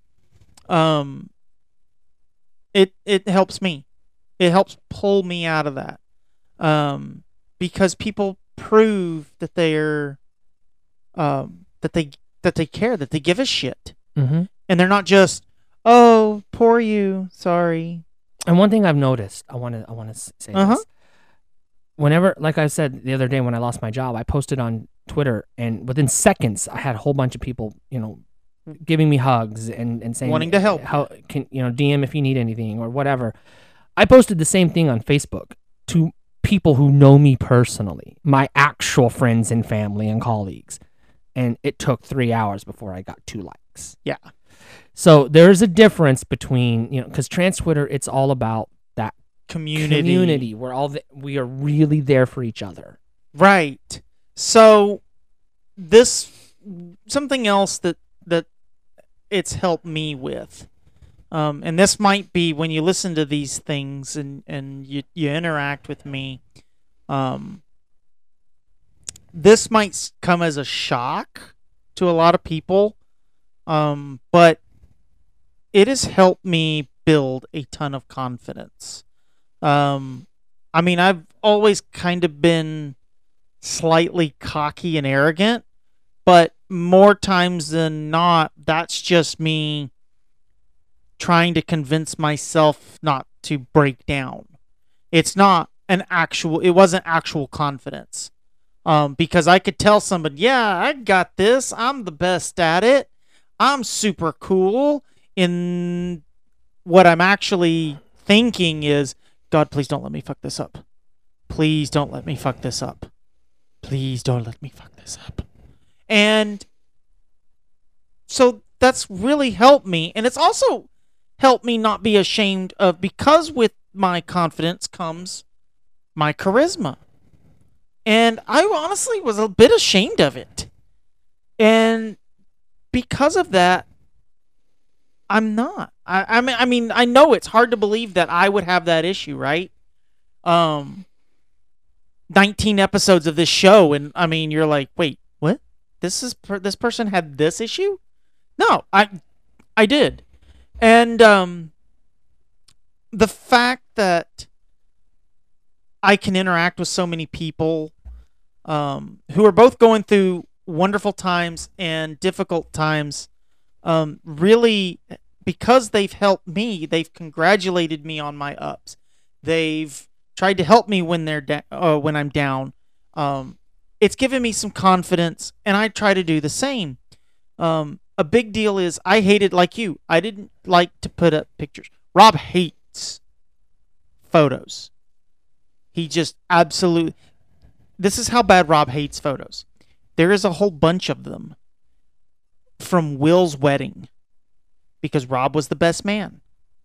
it helps me. It helps pull me out of that. Because people prove that they're that they care, that they give a shit. Mm-hmm. And they're not just, oh, poor you, sorry. And one thing I've noticed, I want to say this. Whenever, like I said the other day when I lost my job, I posted on Twitter, and within seconds, I had a whole bunch of people, giving me hugs and saying, wanting to help. How can DM if you need anything or whatever. I posted the same thing on Facebook to people who know me personally, my actual friends and family and colleagues, and it took 3 hours before I got 2 likes. Yeah. So there's a difference between because trans Twitter, it's all about that community. We are really there for each other. Right. So something else that it's helped me with, and this might be when you listen to these things and you interact with me, this might come as a shock to a lot of people, but it has helped me build a ton of confidence. I mean, I've always kind of been slightly cocky and arrogant, but more times than not, that's just me trying to convince myself not to break down. It wasn't actual confidence. Because I could tell somebody, yeah, I got this. I'm the best at it. I'm super cool. In what I'm actually thinking is, God, please don't let me fuck this up. Please don't let me fuck this up. Please don't let me fuck this up. And so that's really helped me. And it's also helped me not be ashamed of, because with my confidence comes my charisma. And I honestly was a bit ashamed of it. And because of that, I'm not. I mean, I know it's hard to believe that I would have that issue, right? 19 episodes of this show, and I mean, you're like, wait, what? This person had this issue? No, I did. And the fact that I can interact with so many people who are both going through wonderful times and difficult times, really, because they've helped me, they've congratulated me on my ups. They've tried to help me when when I'm down. It's given me some confidence, and I try to do the same. A big deal is I hated, like you, I didn't like to put up pictures. Rob hates photos. He just absolutely... This is how bad Rob hates photos. There is a whole bunch of them from Will's wedding, because Rob was the best man.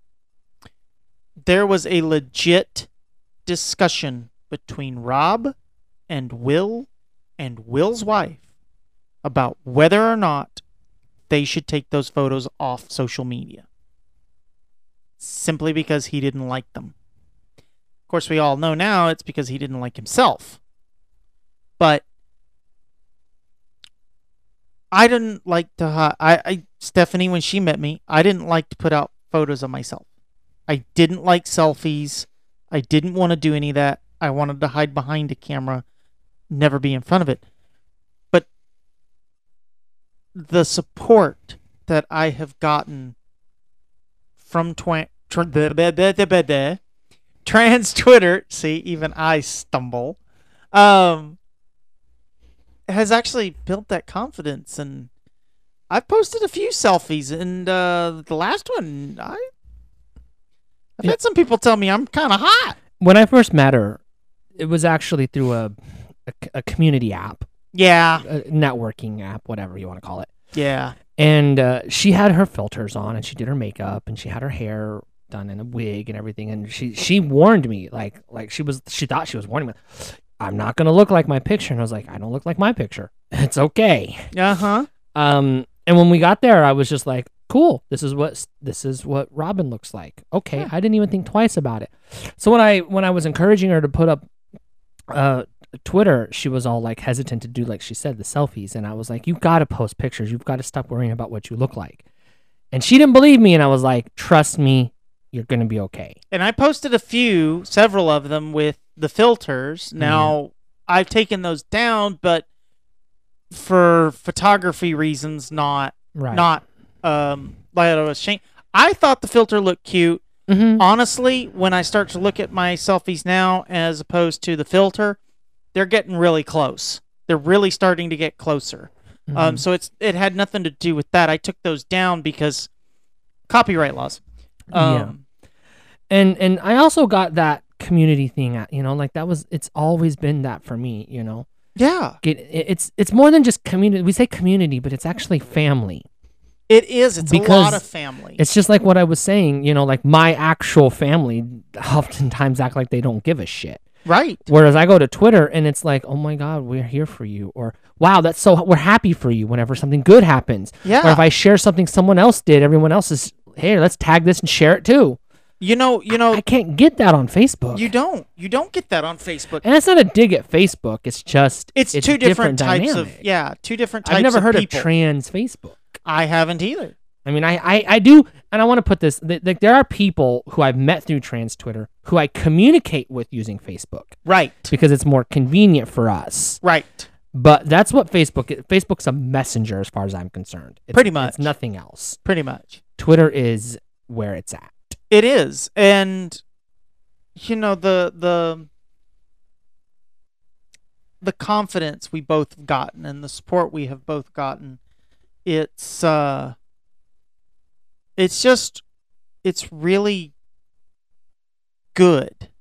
There was a legit discussion between Rob and Will's wife about whether or not they should take those photos off social media, simply because he didn't like them. Of course, we all know now it's because he didn't like himself. But I didn't like to... Stephanie, when she met me, I didn't like to put out photos of myself. I didn't like selfies. I didn't want to do any of that. I wanted to hide behind a camera, never be in front of it. But the support that I have gotten from trans Twitter, see, even I stumble, has actually built that confidence. And I've posted a few selfies, and the last one, I've had some people tell me I'm kind of hot. When I first met her, it was actually through a community app. Yeah. A networking app, whatever you want to call it. Yeah. And she had her filters on, and she did her makeup, and she had her hair done in a wig and everything. And she warned me, like she thought she was warning me. I'm not gonna look like my picture. And I was like, I don't look like my picture. It's okay. Uh-huh. And when we got there, I was just like, cool. This is what Robin looks like. Okay. Yeah. I didn't even think twice about it. So when I was encouraging her to put up Twitter, she was all like hesitant to do, like she said, the selfies. And I was like, you got to post pictures. You've got to stop worrying about what you look like. And she didn't believe me. And I was like, trust me, you're going to be okay. And I posted several of them with the filters. Now, I've taken those down, but for photography reasons, not like I was ashamed. I thought the filter looked cute. Mm-hmm. Honestly, when I start to look at my selfies now as opposed to the filter, they're getting really close. They're really starting to get closer. Mm-hmm. So it had nothing to do with that. I took those down because copyright laws. And I also got that community thing at, like it's always been that for me, Yeah. It's more than just community. We say community, but it's actually family. It is. It's a lot of family. It's just like what I was saying, like my actual family oftentimes act like they don't give a shit. Right. Whereas I go to Twitter and it's like, oh my God, we're here for you. Or, wow, we're happy for you whenever something good happens. Yeah. Or if I share something someone else did, everyone else is, hey, let's tag this and share it too. I can't get that on Facebook. You don't get that on Facebook. And it's not a dig at Facebook. It's just, it's two different types dynamic. two different types of people. I've never heard of trans Facebook. I haven't either. I mean, I do, and I want to put this, there are people who I've met through trans Twitter who I communicate with using Facebook. Right. Because it's more convenient for us. Right. But that's what Facebook's a messenger as far as I'm concerned. Pretty much. It's nothing else. Pretty much. Twitter is where it's at. It is. And, the confidence we both have gotten and the support we have both gotten, it's really good.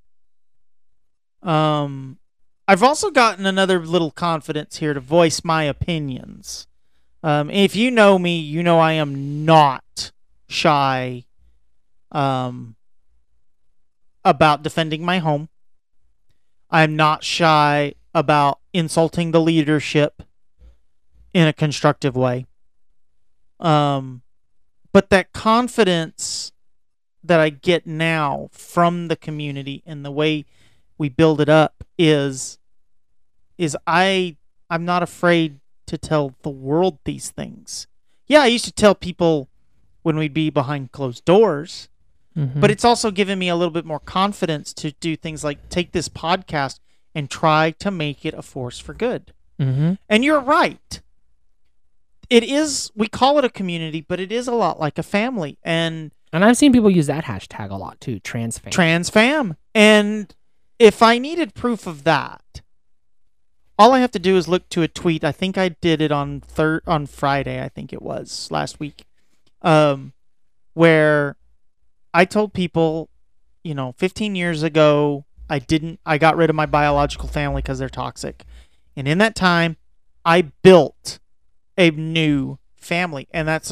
I've also gotten another little confidence here to voice my opinions. If you know me, you know I am not shy about defending my home. I'm not shy about insulting the leadership in a constructive way. But that confidence that I get now from the community and the way we build it up is I'm not afraid to tell the world these things. Yeah, I used to tell people when we'd be behind closed doors, but it's also given me a little bit more confidence to do things like take this podcast and try to make it a force for good. Mm-hmm. And you're right. It is, we call it a community, but it is a lot like a family. And I've seen people use that hashtag a lot too, transfam. Transfam. And if I needed proof of that, all I have to do is look to a tweet. I think I did it on Friday, I think it was, last week, where I told people, 15 years ago, I got rid of my biological family because they're toxic. And in that time, I built a new family. And that's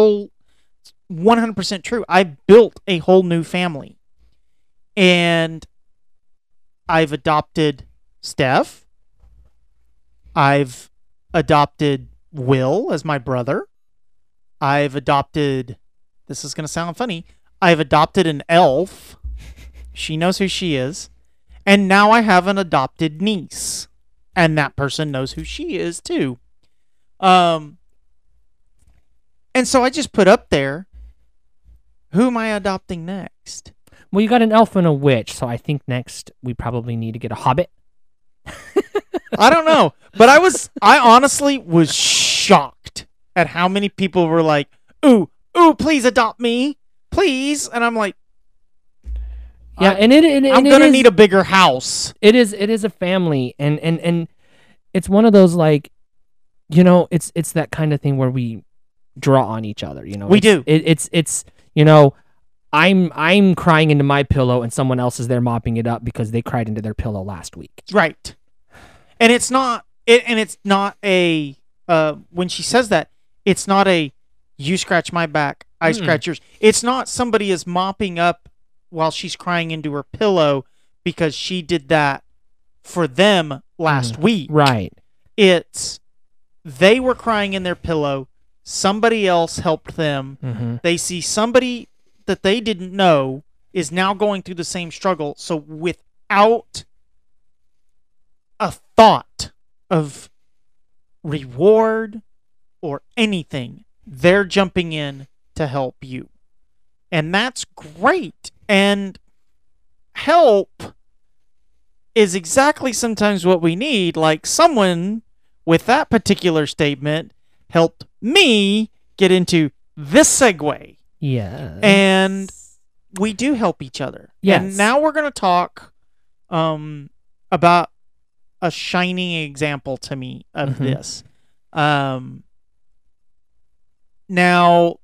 100% true. I built a whole new family. And I've adopted Steph. I've adopted Will as my brother. I've adopted, this is going to sound funny, I've adopted an elf. She knows who she is. And now I have an adopted niece. And that person knows who she is too. And so I just put up there, who am I adopting next? Well, you got an elf and a witch, so I think next we probably need to get a hobbit. I don't know. But I honestly was shocked at how many people were like, ooh, please adopt me. Please. And I'm like, yeah, I'm gonna need a bigger house. It is a family, and it's one of those, like, it's that kind of thing where we draw on each other. We do. It's I'm crying into my pillow and someone else is there mopping it up because they cried into their pillow last week. Right. And it's not a when she says that, it's not a you scratch my back, I scratch yours. It's not somebody is mopping up while she's crying into her pillow because she did that for them last week. Right. It's they were crying in their pillow, somebody else helped them. Mm-hmm. They see somebody that they didn't know is now going through the same struggle. So without a thought of reward or anything, they're jumping in to help you. And that's great. And help is exactly sometimes what we need. Like someone with that particular statement helped me get into this segue. Yeah. And we do help each other. Yes. And now we're going to talk about a shining example to me of this. Now,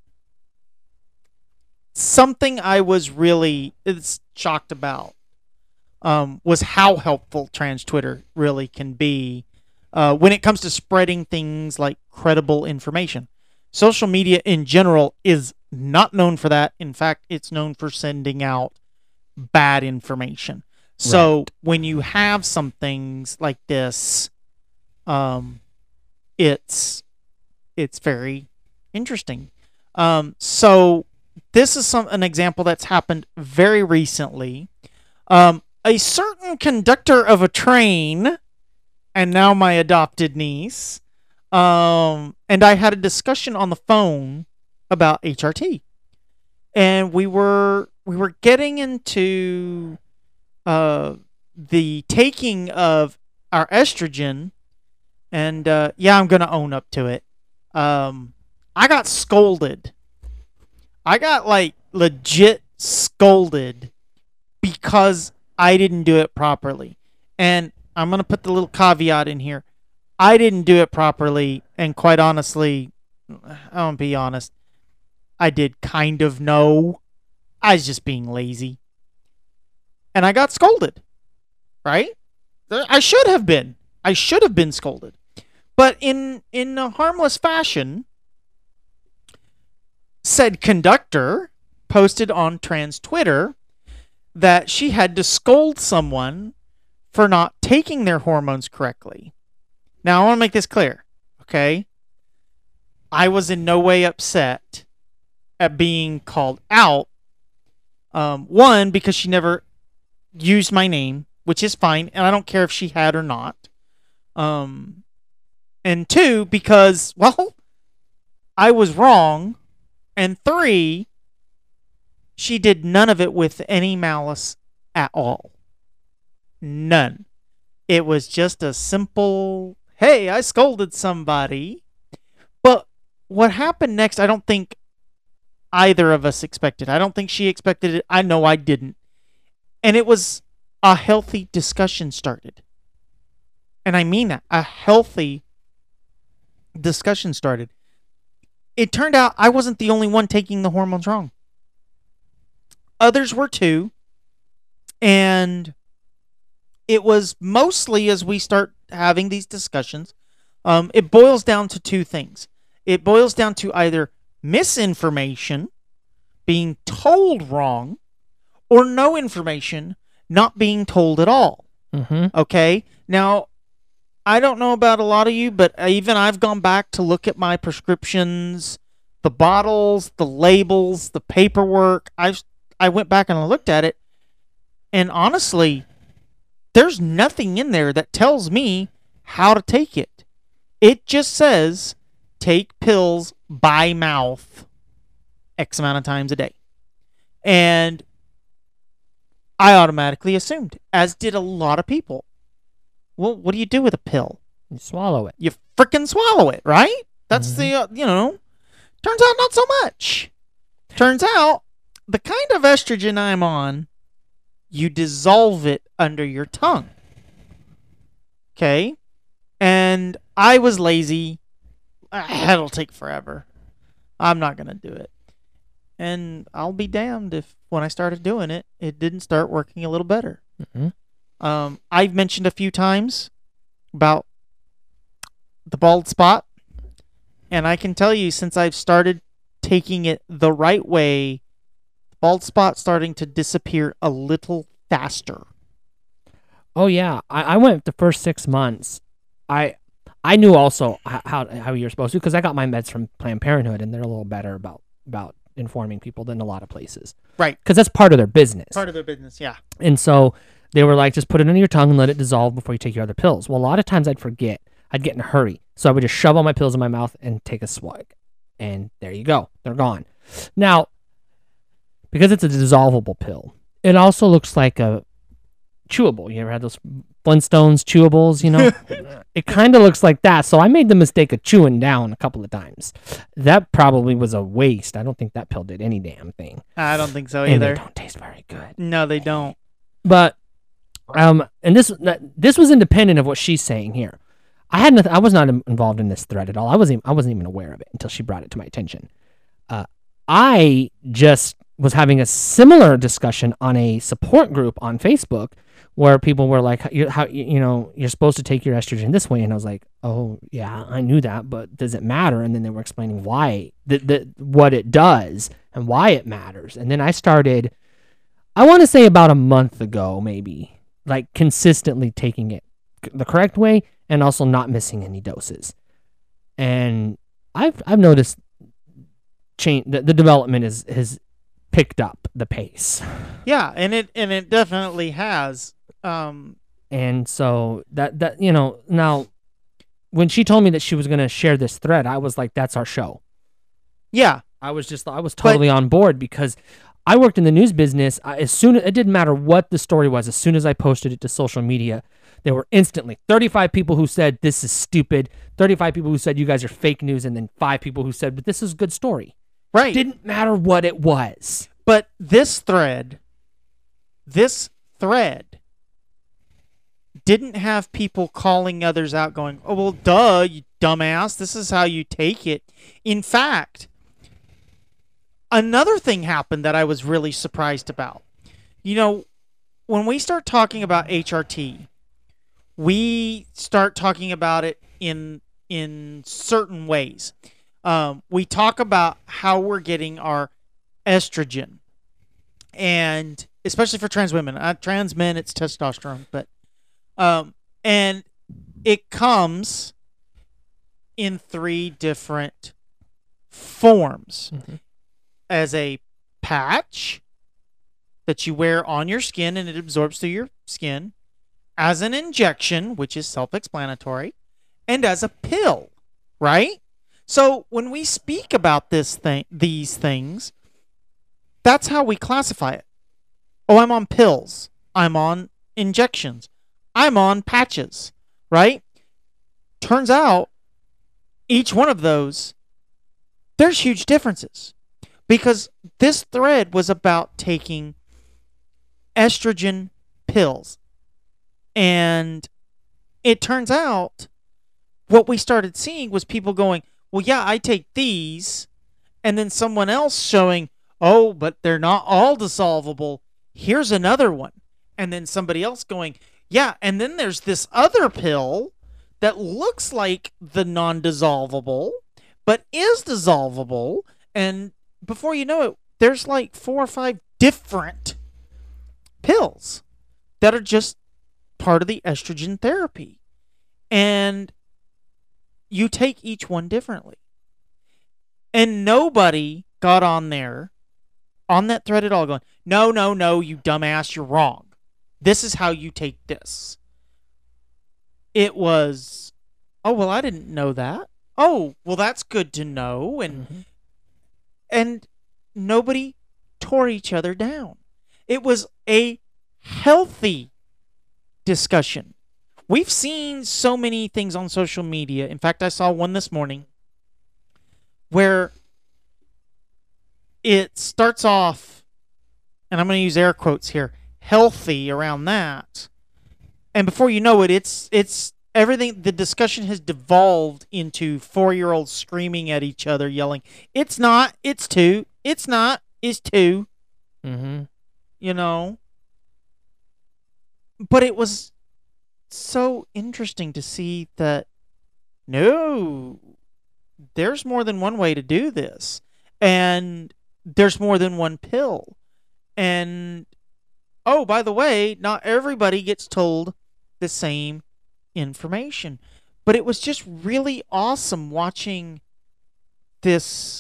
something I was really shocked about was how helpful trans Twitter really can be when it comes to spreading things like credible information. Social media in general is not known for that. In fact, it's known for sending out bad information. So when you have some things like this, it's very interesting. So this is an example that's happened very recently. A certain conductor of a train, and now my adopted niece, and I had a discussion on the phone about HRT, and we were getting into the taking of our estrogen, and yeah, I'm gonna own up to it. I got scolded. I got like legit scolded because I didn't do it properly. And I'm going to put the little caveat in here. I didn't do it properly. And quite honestly, I'll be honest, I did kind of know. I was just being lazy. And I got scolded. Right? I should have been. I should have been scolded. But in a harmless fashion, said conductor posted on trans Twitter that she had to scold someone for not taking their hormones correctly. Now, I want to make this clear, okay? I was in no way upset at being called out. One, because she never used my name, which is fine, and I don't care if she had or not. And two, because, well, I was wrong. And three, she did none of it with any malice at all. None. It was just a simple, hey, I scolded somebody. But what happened next, I don't think either of us expected. I don't think she expected it. I know I didn't. And it was a healthy discussion started. And I mean that. A healthy discussion started. It turned out I wasn't the only one taking the hormones wrong. Others were too. And it was mostly as we start having these discussions, it boils down to two things. It boils down to either misinformation, being told wrong, or no information, not being told at all. Okay? Now, I don't know about a lot of you, but even I've gone back to look at my prescriptions, the bottles, the labels, the paperwork. I went back and I looked at it, and honestly, there's nothing in there that tells me how to take it. It just says, take pills by mouth X amount of times a day. And I automatically assumed, as did a lot of people, well, what do you do with a pill? You swallow it. You frickin' swallow it, right? That's the, turns out not so much. Turns out, the kind of estrogen I'm on, you dissolve it under your tongue. Okay? And I was lazy. That'll take forever. I'm not going to do it. And I'll be damned if when I started doing it, it didn't start working a little better. I've mentioned a few times about the bald spot, and I can tell you since I've started taking it the right way, the bald spot starting to disappear a little faster. Oh yeah, I went the first 6 months. I knew also how you're supposed to, because I got my meds from Planned Parenthood, and they're a little better about informing people than a lot of places. Right. Because that's part of their business. Part of their business, yeah. And so They were like, just put it under your tongue and let it dissolve before you take your other pills. Well, a lot of times I'd forget. I'd get in a hurry. So I would just shove all my pills in my mouth and take a swig. And there you go. They're gone. Now, because it's a dissolvable pill, it also looks like a chewable. You ever had those Flintstones chewables, you know? It kind of looks like that. So I made the mistake of chewing down a couple of times. That probably was a waste. I don't think that pill did any damn thing. I don't think so And either. they don't taste very good. No, they don't. But and this was independent of what she's saying here. I was not involved in this thread at all. I wasn't even aware of it until she brought it to my attention. I just was having a similar discussion on a support group on Facebook where people were like, you're supposed to take your estrogen this way. And I was like, oh, yeah, I knew that, but does it matter? And then they were explaining why, what it does and why it matters. And then I started, I want to say about a month ago, maybe, like consistently taking it the correct way and also not missing any doses. And I've noticed the development has picked up the pace. Yeah, and it definitely has. And so that now when she told me that she was going to share this thread, I was like, that's our show. Yeah. I was totally on board because I worked in the news business. It didn't matter what the story was. As soon as I posted it to social media, there were instantly 35 people who said this is stupid, 35 people who said you guys are fake news, and then 5 people who said, but this is a good story. Right. Didn't matter what it was. But this thread didn't have people calling others out going, oh, well, duh, you dumbass. This is how you take it. In fact, another thing happened that I was really surprised about. You know, when we start talking about HRT, we start talking about it in certain ways. We talk about how we're getting our estrogen, and especially for trans women, trans men, it's testosterone, but and it comes in 3 different forms. Mm-hmm. As a patch that you wear on your skin and it absorbs through your skin, as an injection, which is self-explanatory, and as a pill, right? So when we speak about these things, that's how we classify it. Oh, I'm on pills. I'm on injections. I'm on patches, right? Turns out, each one of those, there's huge differences. Because this thread was about taking estrogen pills. And it turns out what we started seeing was people going, well, yeah, I take these. And then someone else showing, oh, but they're not all dissolvable. Here's another one. And then somebody else going, yeah, and then there's this other pill that looks like the non-dissolvable, but is dissolvable. And before you know it, there's like 4 or 5 different pills that are just part of the estrogen therapy. And you take each one differently. And nobody got on there, on that thread at all, going, no, you dumbass, you're wrong. This is how you take this. It was, oh, well, I didn't know that. Oh, well, that's good to know. And nobody tore each other down. It was a healthy discussion. We've seen so many things on social media. In fact, I saw one this morning where it starts off, and I'm going to use air quotes here, healthy around that. And before you know it, it's everything, the discussion has devolved into 4-year-olds screaming at each other, yelling, it's not, it's 2, it's not, it's 2. Mm-hmm. You know? But it was so interesting to see that, no, there's more than one way to do this. And there's more than one pill. And, oh, by the way, not everybody gets told the same information. But it was just really awesome watching this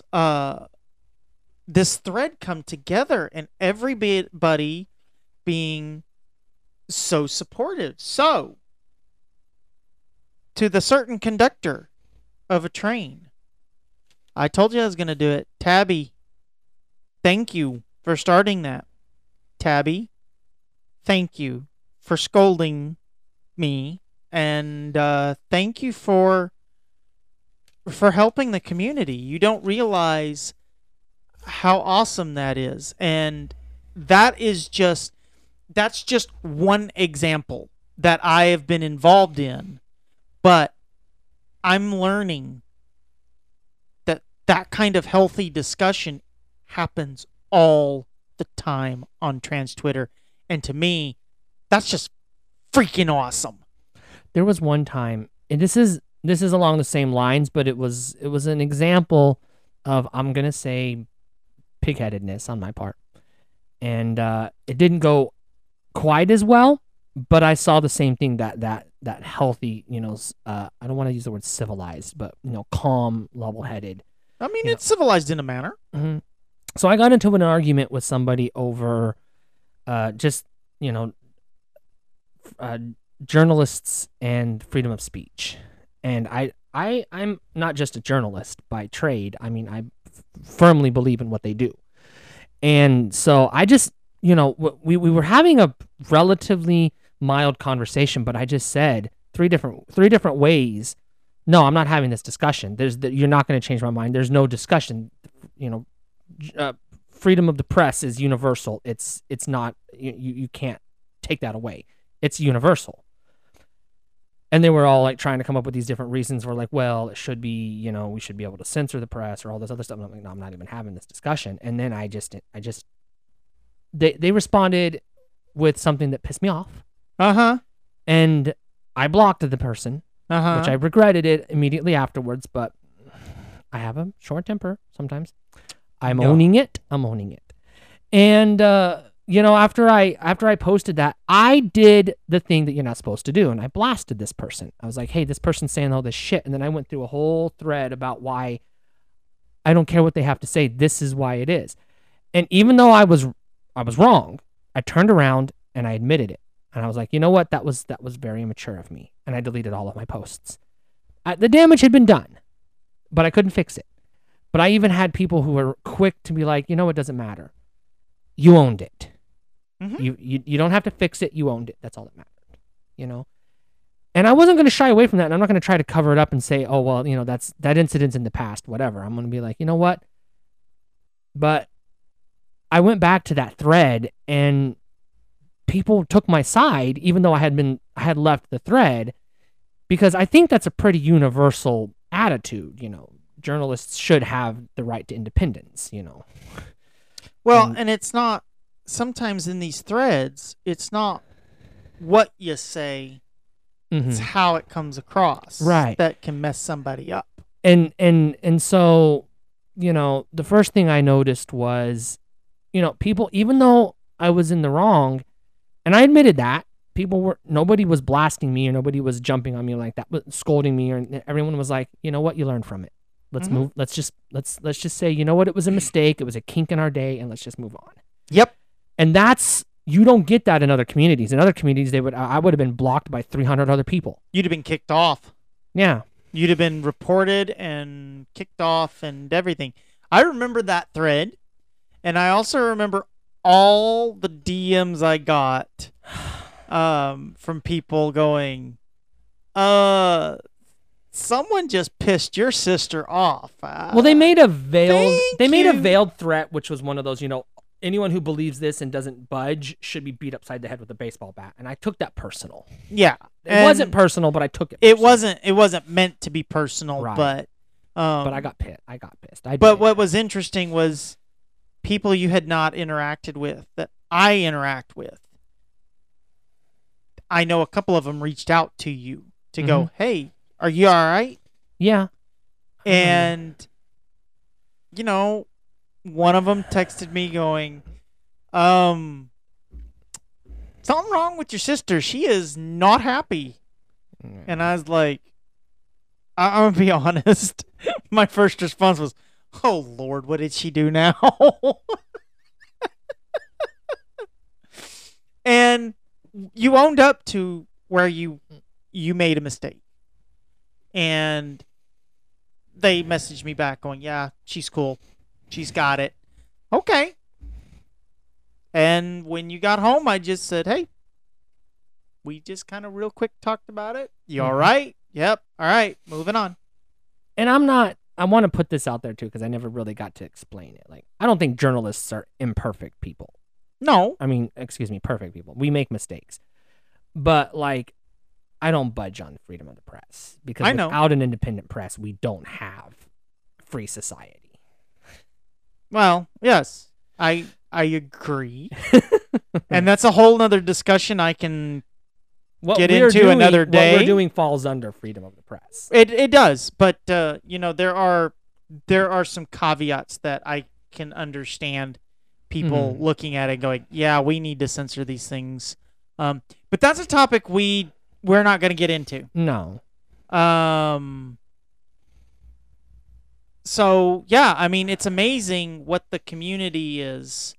this thread come together and everybody being so supportive. So, to the certain conductor of a train, I told you I was going to do it. Tabby, thank you for starting that. Tabby, thank you for scolding me, and thank you for helping the community. You don't realize how awesome that is, and that's just one example that I have been involved in, but I'm learning that kind of healthy discussion happens all the time on trans Twitter, and to me, that's just freaking awesome. There was one time, and this is along the same lines, but it was an example of, I'm gonna say, pigheadedness on my part, and it didn't go quite as well, but I saw the same thing, that healthy, I don't want to use the word civilized, but calm, level-headed. I mean, it's civilized in a manner. Mm-hmm. So I got into an argument with somebody over journalists and freedom of speech. And I'm not just a journalist by trade. I mean, I firmly believe in what they do. And so I just, we were having a relatively mild conversation, but I just said three different ways. No, I'm not having this discussion. You're not going to change my mind. There's no discussion. Freedom of the press is universal. It's not, you can't take that away. It's universal. And they were all like trying to come up with these different reasons. We're like, well, it should be, we should be able to censor the press or all this other stuff. And I'm like, no, I'm not even having this discussion. And then they responded with something that pissed me off. And I blocked the person, which I regretted it immediately afterwards, but I have a short temper sometimes. I'm owning it. And, after I posted that, I did the thing that you're not supposed to do, and I blasted this person. I was like, hey, this person's saying all this shit, and then I went through a whole thread about why I don't care what they have to say. This is why it is. And even though I was wrong, I turned around and I admitted it. And I was like, you know what? That was very immature of me. And I deleted all of my posts. The damage had been done, but I couldn't fix it. But I even had people who were quick to be like, it doesn't matter. You owned it. Mm-hmm. You don't have to fix it. You owned it. That's all that mattered. And I wasn't going to shy away from that. And I'm not going to try to cover it up and say, oh, well, that incident's in the past, whatever. I'm going to be like, you know what? But I went back to that thread and people took my side, even though I had left the thread, because I think that's a pretty universal attitude. Journalists should have the right to independence. Well, and it's not, sometimes in these threads, it's not what you say, it's how it comes across, right, that can mess somebody up. And so, the first thing I noticed was, people, even though I was in the wrong, and I admitted that, nobody was blasting me or nobody was jumping on me like that, scolding me, or everyone was like, you know what, you learned from it. Let's move. Let's just say, you know what, it was a mistake. It was a kink in our day, and let's just move on. Yep. And you don't get that in other communities. In other communities, I would have been blocked by 300 other people. You'd have been kicked off. Yeah. You'd have been reported and kicked off and everything. I remember that thread, and I also remember all the DMs I got from people going, someone just pissed your sister off. Well, they made a veiled threat, which was one of those, anyone who believes this and doesn't budge should be beat upside the head with a baseball bat. And I took that personal. Yeah. It wasn't personal, but I took it personal. It wasn't meant to be personal, right. But I got pissed. But what was interesting was people you had not interacted with that I interact with. I know a couple of them reached out to you to go, hey, are you all right? Yeah. And, one of them texted me going, something wrong with your sister. She is not happy. And I was like, I'm going to be honest. My first response was, oh, Lord, what did she do now? And you owned up to where you made a mistake. And they messaged me back going, yeah, she's cool. She's got it. Okay. And when you got home, I just said, hey, we just kind of real quick talked about it. You all right? Yep. All right. Moving on. And I want to put this out there too, because I never really got to explain it. Like, I don't think journalists are imperfect people. No. I mean, excuse me, perfect people. We make mistakes. But, like, I don't budge on freedom of the press. Because without an independent press, we don't have free society. Well, yes. I agree. And that's a whole nother discussion I can get into another day. What we're doing falls under freedom of the press. It does, but there are some caveats that I can understand people looking at it and going, yeah, we need to censor these things. But that's a topic we're not going to get into. No. So yeah, I mean, it's amazing what the community is.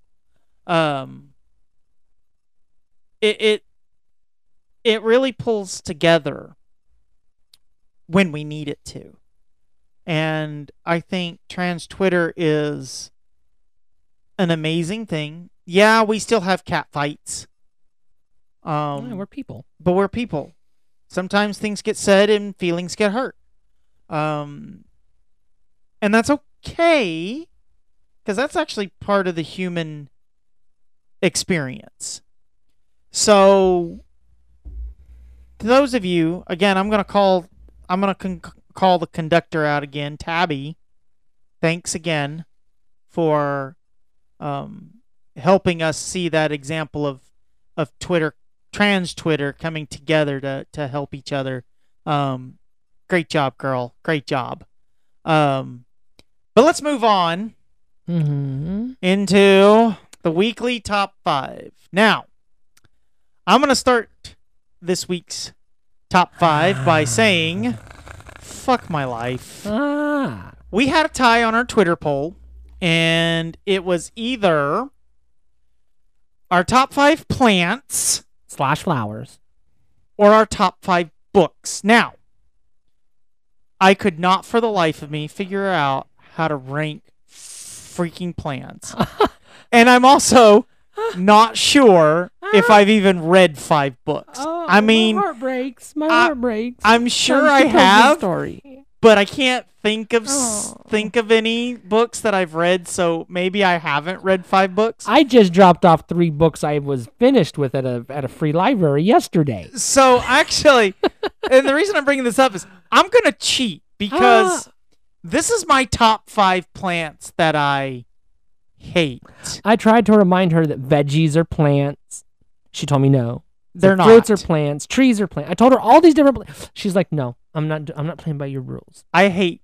It really pulls together when we need it to. And I think trans Twitter is an amazing thing. Yeah, we still have cat fights. Yeah, we're people. But we're people. Sometimes things get said and feelings get hurt. And that's okay, because that's actually part of the human experience. So, to those of you, again, I'm gonna call the conductor out again, Tabby. Thanks again for helping us see that example of Twitter, trans Twitter, coming together to help each other. Great job, girl. Great job. But let's move on into the weekly top 5. Now, I'm going to start this week's top 5 by saying, fuck my life. We had a tie on our Twitter poll, and it was either our top 5 plants / flowers or our top 5 books. Now, I could not for the life of me figure out how to rank freaking plants. And I'm also not sure if I've even read 5 books. I mean, my heart breaks. My heart breaks. I'm sure I have, but I can't think of any books that I've read, so maybe I haven't read 5 books. I just dropped off 3 books I was finished with at a free library yesterday. So actually, and the reason I'm bringing this up is I'm going to cheat because this is my top 5 plants that I hate. I tried to remind her that veggies are plants. She told me no. They're not. Fruits are plants. Trees are plants. I told her all these different She's like, no, I'm not playing by your rules. I hate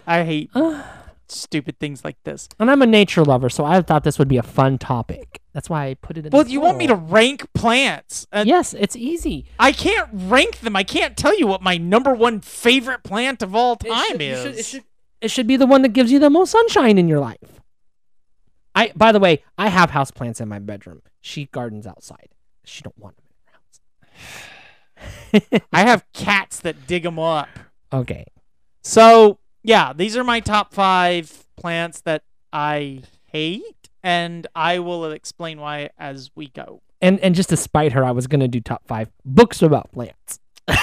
stupid things like this. And I'm a nature lover, so I thought this would be a fun topic. That's why I put it in. Well, you want me to rank plants? Yes, it's easy. I can't rank them. I can't tell you what my number 1 favorite plant of all time is. It should be the one that gives you the most sunshine in your life. By the way, I have houseplants in my bedroom. She gardens outside. She don't want them in her house. I have cats that dig them up. Okay. So, yeah, these are my top 5 plants that I hate, and I will explain why as we go. And just to spite her, I was going to do top 5 books about plants.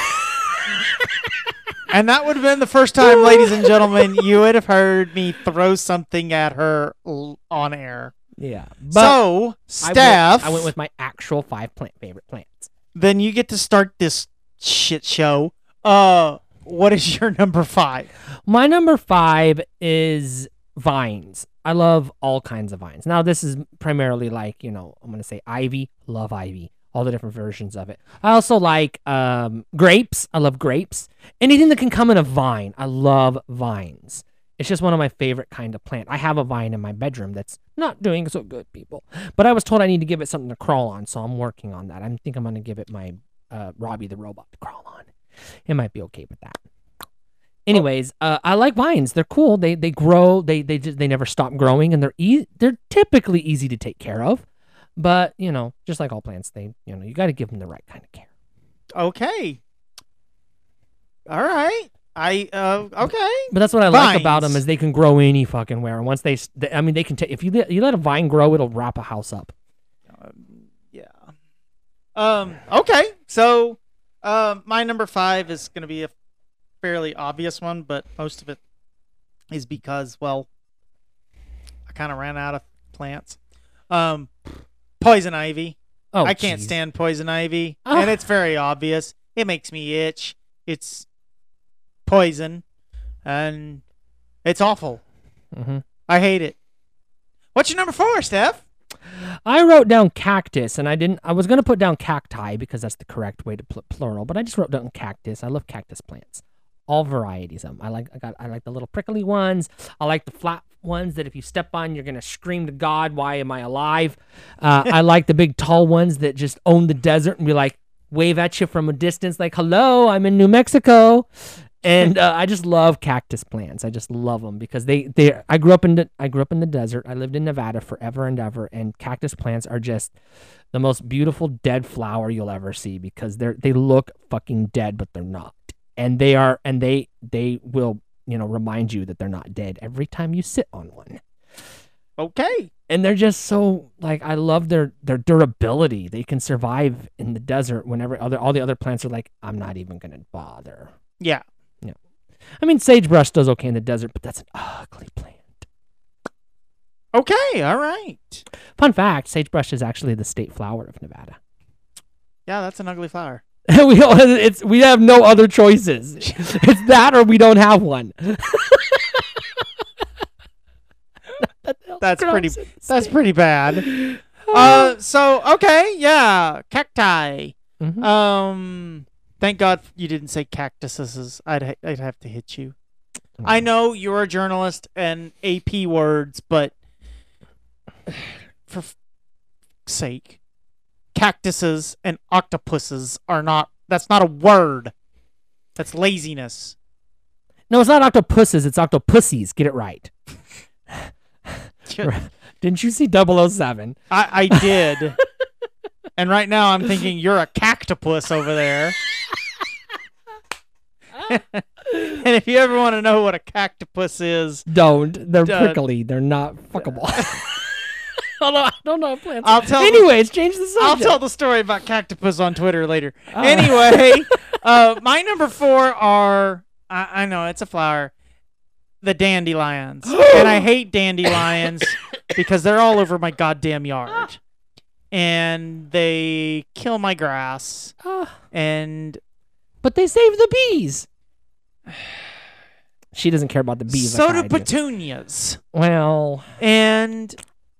And that would have been the first time, ladies and gentlemen, you would have heard me throw something at her on air. Yeah. So, Steph, I went with my actual 5 favorite plants. Then you get to start this shit show. What is your number 5? My number 5 is vines. I love all kinds of vines. Now, this is primarily like, I'm going to say ivy. Love ivy. All the different versions of it. I also like grapes. I love grapes. Anything that can come in a vine. I love vines. It's just one of my favorite kind of plant. I have a vine in my bedroom that's not doing so good, people. But I was told I need to give it something to crawl on, so I'm working on that. I think I'm going to give it my Robbie the robot to crawl on. It might be okay with that. Anyways, I like vines. They're cool. They grow. They never stop growing, and they're typically easy to take care of. But, just like all plants, you got to give them the right kind of care. Okay. All right. Okay. But that's what I like about Vines. them is they can grow any fucking where. And once they can take, if you let a vine grow, it'll wrap a house up. Yeah. Okay. So, my number 5 is going to be a fairly obvious one, but most of it is because, well, I kind of ran out of plants. Poison ivy. Oh, I can't jeez. stand poison ivy, Ah. and it's very obvious. It makes me itch. It's poison, and it's awful. Mm-hmm. I hate it. What's your number 4, Steph? I wrote down cactus, and I was going to put down cacti because that's the correct way to plural, but I just wrote down cactus. I love cactus plants. All varieties of them. I like the little prickly ones. I like the flat ones that if you step on, you're going to scream to God, why am I alive? I like the big tall ones that just own the desert and be like, wave at you from a distance like, hello, I'm in New Mexico. And I just love cactus plants. I just love them because I grew up in the desert. I lived in Nevada forever and ever, and cactus plants are just the most beautiful dead flower you'll ever see because they look fucking dead, but they're not. And they will, remind you that they're not dead every time you sit on one. Okay. And they're just so I love their durability. They can survive in the desert whenever all the other plants are like, I'm not even gonna bother. Yeah. I mean, sagebrush does okay in the desert, but that's an ugly plant. Okay. All right. Fun fact: sagebrush is actually the state flower of Nevada. Yeah, that's an ugly flower. we have no other choices. It's that or we don't have one. That's pretty bad. So okay, yeah, cacti. Mm-hmm. Thank God you didn't say cactuses. I'd have to hit you. I know you're a journalist and AP words, but for sake, cactuses and octopuses are not. That's not a word. That's laziness. No, it's not octopuses. It's octopussies. Get it right. Didn't you see 007? I did. And right now I'm thinking you're a cactopus over there. And if you ever want to know what a cactopus is, don't. They're prickly. They're not fuckable. Although I don't know plants. Anyways, change the subject. I'll tell the story about cactopus on Twitter later. Anyway, my number 4 are I know it's a flower. The dandelions. And I hate dandelions because they're all over my goddamn yard. And they kill my grass. But they save the bees. She doesn't care about the bees. So like do I do. petunias. Well, and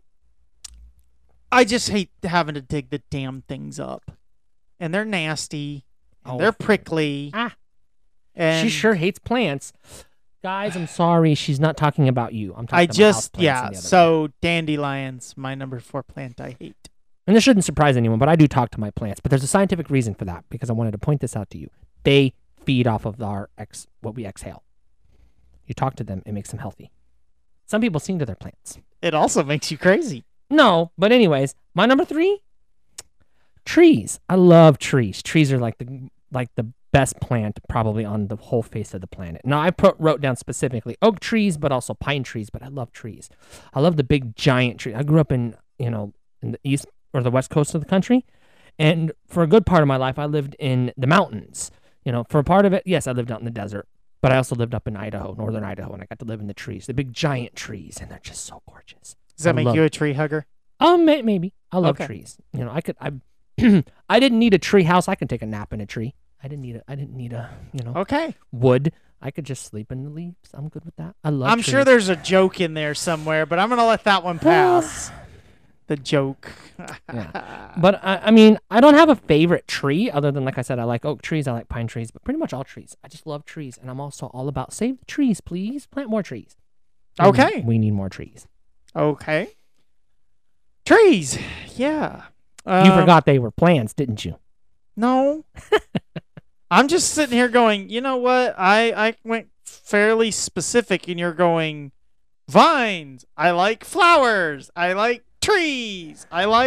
I just hate having to dig the damn things up. And they're nasty. And they're prickly. And she sure hates plants. Guys, I'm sorry. She's not talking about you. I'm talking about house plants. So dandelions, my number 4 plant I hate. And this shouldn't surprise anyone, but I do talk to my plants. But there's a scientific reason for that because I wanted to point this out to you. They feed off of what we exhale. You talk to them, it makes them healthy. Some people sing to their plants. It also makes you crazy. No, but anyways, my number 3, trees. I love trees. Trees are like the best plant probably on the whole face of the planet. Now I wrote down specifically oak trees, but also pine trees. But I love trees. I love the big giant tree. I grew up in the east or the west coast of the country, and for a good part of my life, I lived in the mountains. For a part of it, yes, I lived out in the desert, but I also lived up in Idaho, northern Idaho, and I got to live in the trees, the big giant trees, and they're just so gorgeous. Does that make you a tree hugger? Maybe. I love trees. I didn't need a tree house. I can take a nap in a tree. I didn't need a wood. I could just sleep in the leaves. I'm good with that. I love I'm trees. sure there's a joke in there somewhere, but I'm going to let that one pass. The joke. Yeah. But I mean, I don't have a favorite tree other than, like I said, I like oak trees, I like pine trees, but pretty much all trees. I just love trees, and I'm also all about save the trees, please. Plant more trees. Okay. We need more trees. Okay. Trees. Yeah. You forgot they were plants, didn't you? No. I'm just sitting here going, you know what? I went fairly specific, and you're going vines. I like flowers. I like trees. I like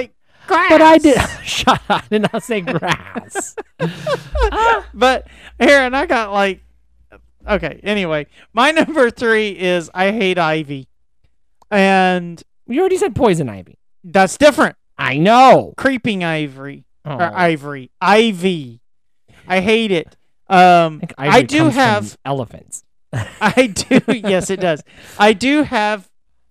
Grass. But I did. Shut up! I did not say grass. But here, and I got like, okay. Anyway, my number 3 is I hate ivy, and You already said poison ivy. that's different. I know. Creeping ivory or Oh. ivy. I hate it. I think I ivory do comes from have. elephants. I do. Yes, it does. I do have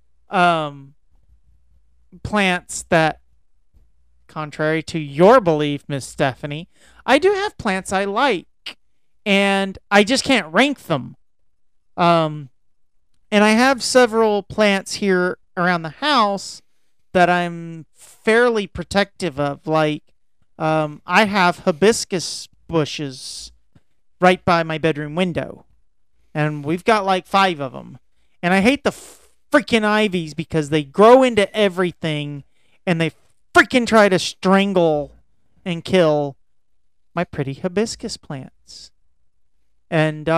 plants that, contrary to your belief, Miss Stephanie, I do have plants I like, and I just can't rank them. And I have several plants here around the house that I'm fairly protective of. Like, I have hibiscus bushes right by my bedroom window, and we've got like 5 of them. And I hate the freaking ivies because they grow into everything, and they freaking try to strangle and kill my pretty hibiscus plants. And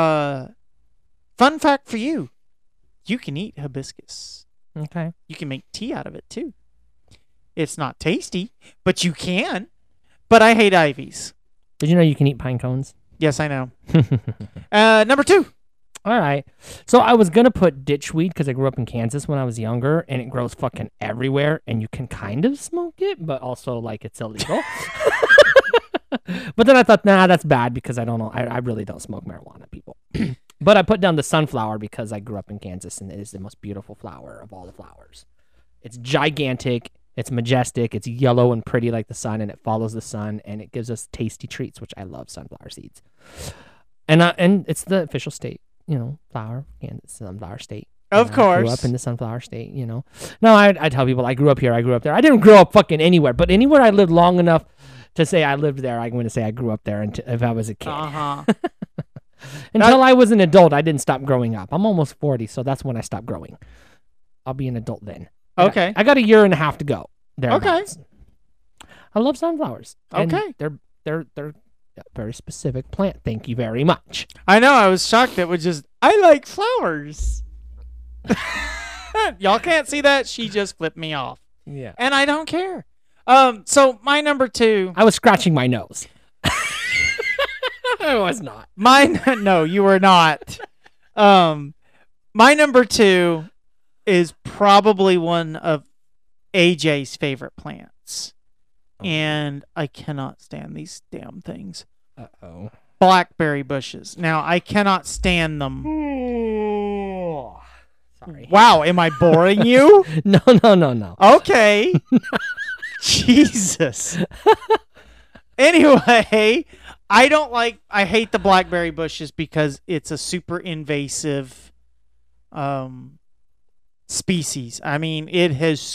fun fact for you, you can eat hibiscus. Okay. You can make tea out of it too. It's not tasty, but you can. But I hate ivies. Did you know you can eat pine cones? Yes, I know. Number 2. All right. So I was going to put ditchweed because I grew up in Kansas when I was younger, and it grows fucking everywhere, and you can kind of smoke it, but also, like, it's illegal. But then I thought, nah, that's bad because I don't know. I really don't smoke marijuana, people. But I put down the sunflower because I grew up in Kansas, and it is the most beautiful flower of all the flowers. It's gigantic. It's majestic. It's yellow and pretty like the sun, and it follows the sun, and it gives us tasty treats, which I love sunflower seeds. And it's the official state, flower, Kansas, sunflower state. Of course. I grew up in the sunflower state, No, I tell people I grew up here, I grew up there. I didn't grow up fucking anywhere, but anywhere I lived long enough to say I lived there, I'm going to say I grew up there if I was a kid. Uh-huh. Until I was an adult, I didn't stop growing up. I'm almost 40, so that's when I stopped growing. I'll be an adult then. Okay. I got a year and a half to go. Okay. I love sunflowers. And Okay. They're a very specific plant. Thank you very much. I know. I was shocked that I like flowers. Y'all can't see that. She just flipped me off. Yeah. And I don't care. So my number 2. I was scratching my nose. I was not. No, you were not. My number 2 is probably one of AJ's favorite plants. And I cannot stand these damn things. Uh-oh. Blackberry bushes. Now, I cannot stand them. Sorry. Wow, am I boring you? No. Okay. Jesus. Anyway, I hate the blackberry bushes because it's a super invasive species. I mean, it has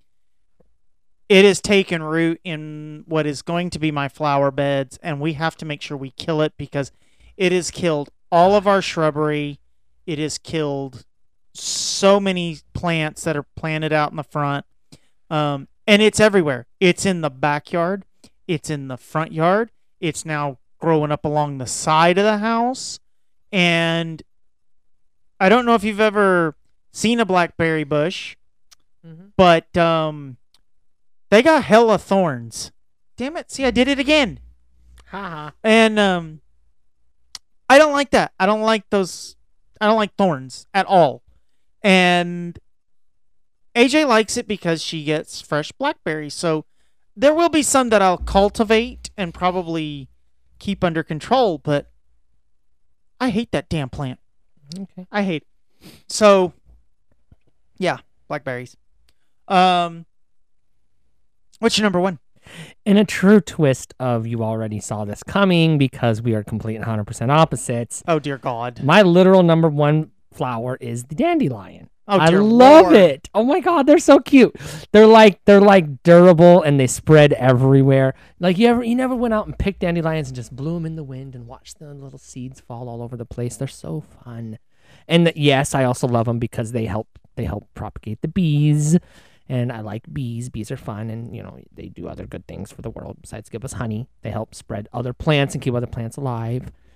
taken root in what is going to be my flower beds, and we have to make sure we kill it because it has killed all of our shrubbery. It has killed so many plants that are planted out in the front. And it's everywhere. It's in the backyard. It's in the front yard. It's now growing up along the side of the house. And I don't know if you've ever seen a blackberry bush, but they got hella thorns. Damn it. See, I did it again. Haha. And I don't like that. I don't like those. I don't like thorns at all. And AJ likes it because she gets fresh blackberries. So there will be some that I'll cultivate and probably keep under control, but I hate that damn plant. Okay. I hate it. So, yeah, blackberries. What's your number 1? In a true twist of you already saw this coming because we are complete and 100% opposites, Oh, dear God. my literal number 1 flower is the dandelion. Oh, I dear love Lord. it. Oh my God, they're so cute. They're like durable and they spread everywhere. Like you never went out and picked dandelions and just blew them in the wind and watched the little seeds fall all over the place. They're so fun. And yes, I also love them because they help propagate the bees. And I like bees. Bees are fun, and they do other good things for the world besides give us honey. They help spread other plants and keep other plants alive.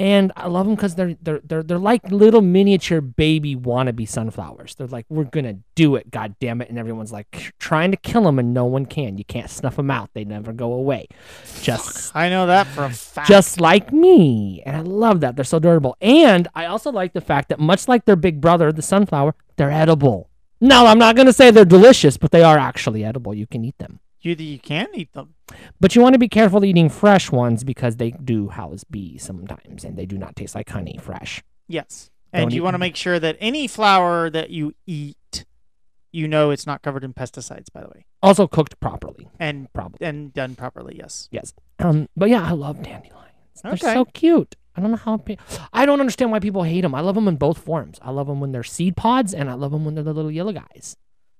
And I love them because they're like little miniature baby wannabe sunflowers. They're like, we're gonna do it, god damn it! And everyone's like trying to kill them, and no one can. You can't snuff them out; they never go away. Just I know that for a fact. just like me, and I love that. They're so durable. And I also like the fact that much like their big brother, the sunflower, they're edible. No, I'm not gonna say they're delicious, but they are actually edible. You can eat them. You can eat them. But you want to be careful eating fresh ones because they do house bees sometimes, and they do not taste like honey fresh. Yes. And Don't you eat want to them. make sure that any flower that you eat, you know it's not covered in pesticides, by the way, Also cooked properly, and probably. done properly. Yes. Yes. But yeah, I love dandelions. They're Okay. so cute. I don't know how. I don't understand why people hate them. I love them in both forms. I love them when they're seed pods, and I love them when they're the little yellow guys.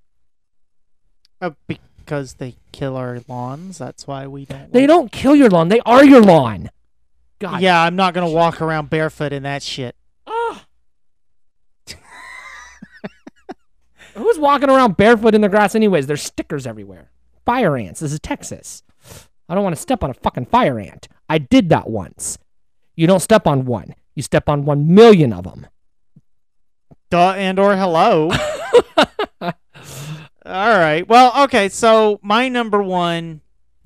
Because they kill our lawns. That's why we don't. They don't kill your lawn. They are your lawn. God. Yeah, I'm not gonna walk around barefoot in that shit. Ah. Who's walking around barefoot in the grass anyways? There's stickers everywhere. Fire ants. This is Texas. I don't want to step on a fucking fire ant. I did that once. You don't step on one. You step on 1 million of them. Duh and or hello. All right. Well, okay. So my number one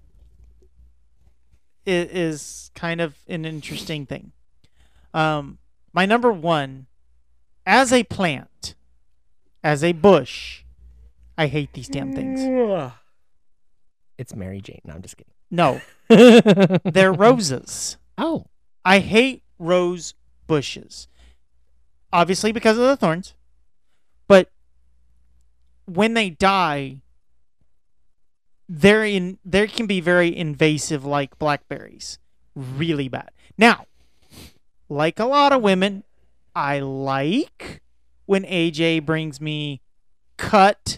is kind of an interesting thing. My number one, as a plant, as a bush, I hate these damn things. It's Mary Jane. No, I'm just kidding. No, they're roses. Oh. I hate rose bushes. Obviously because of the thorns. But when they die, they can be very invasive like blackberries. Really bad. Now, like a lot of women, I like when AJ brings me cut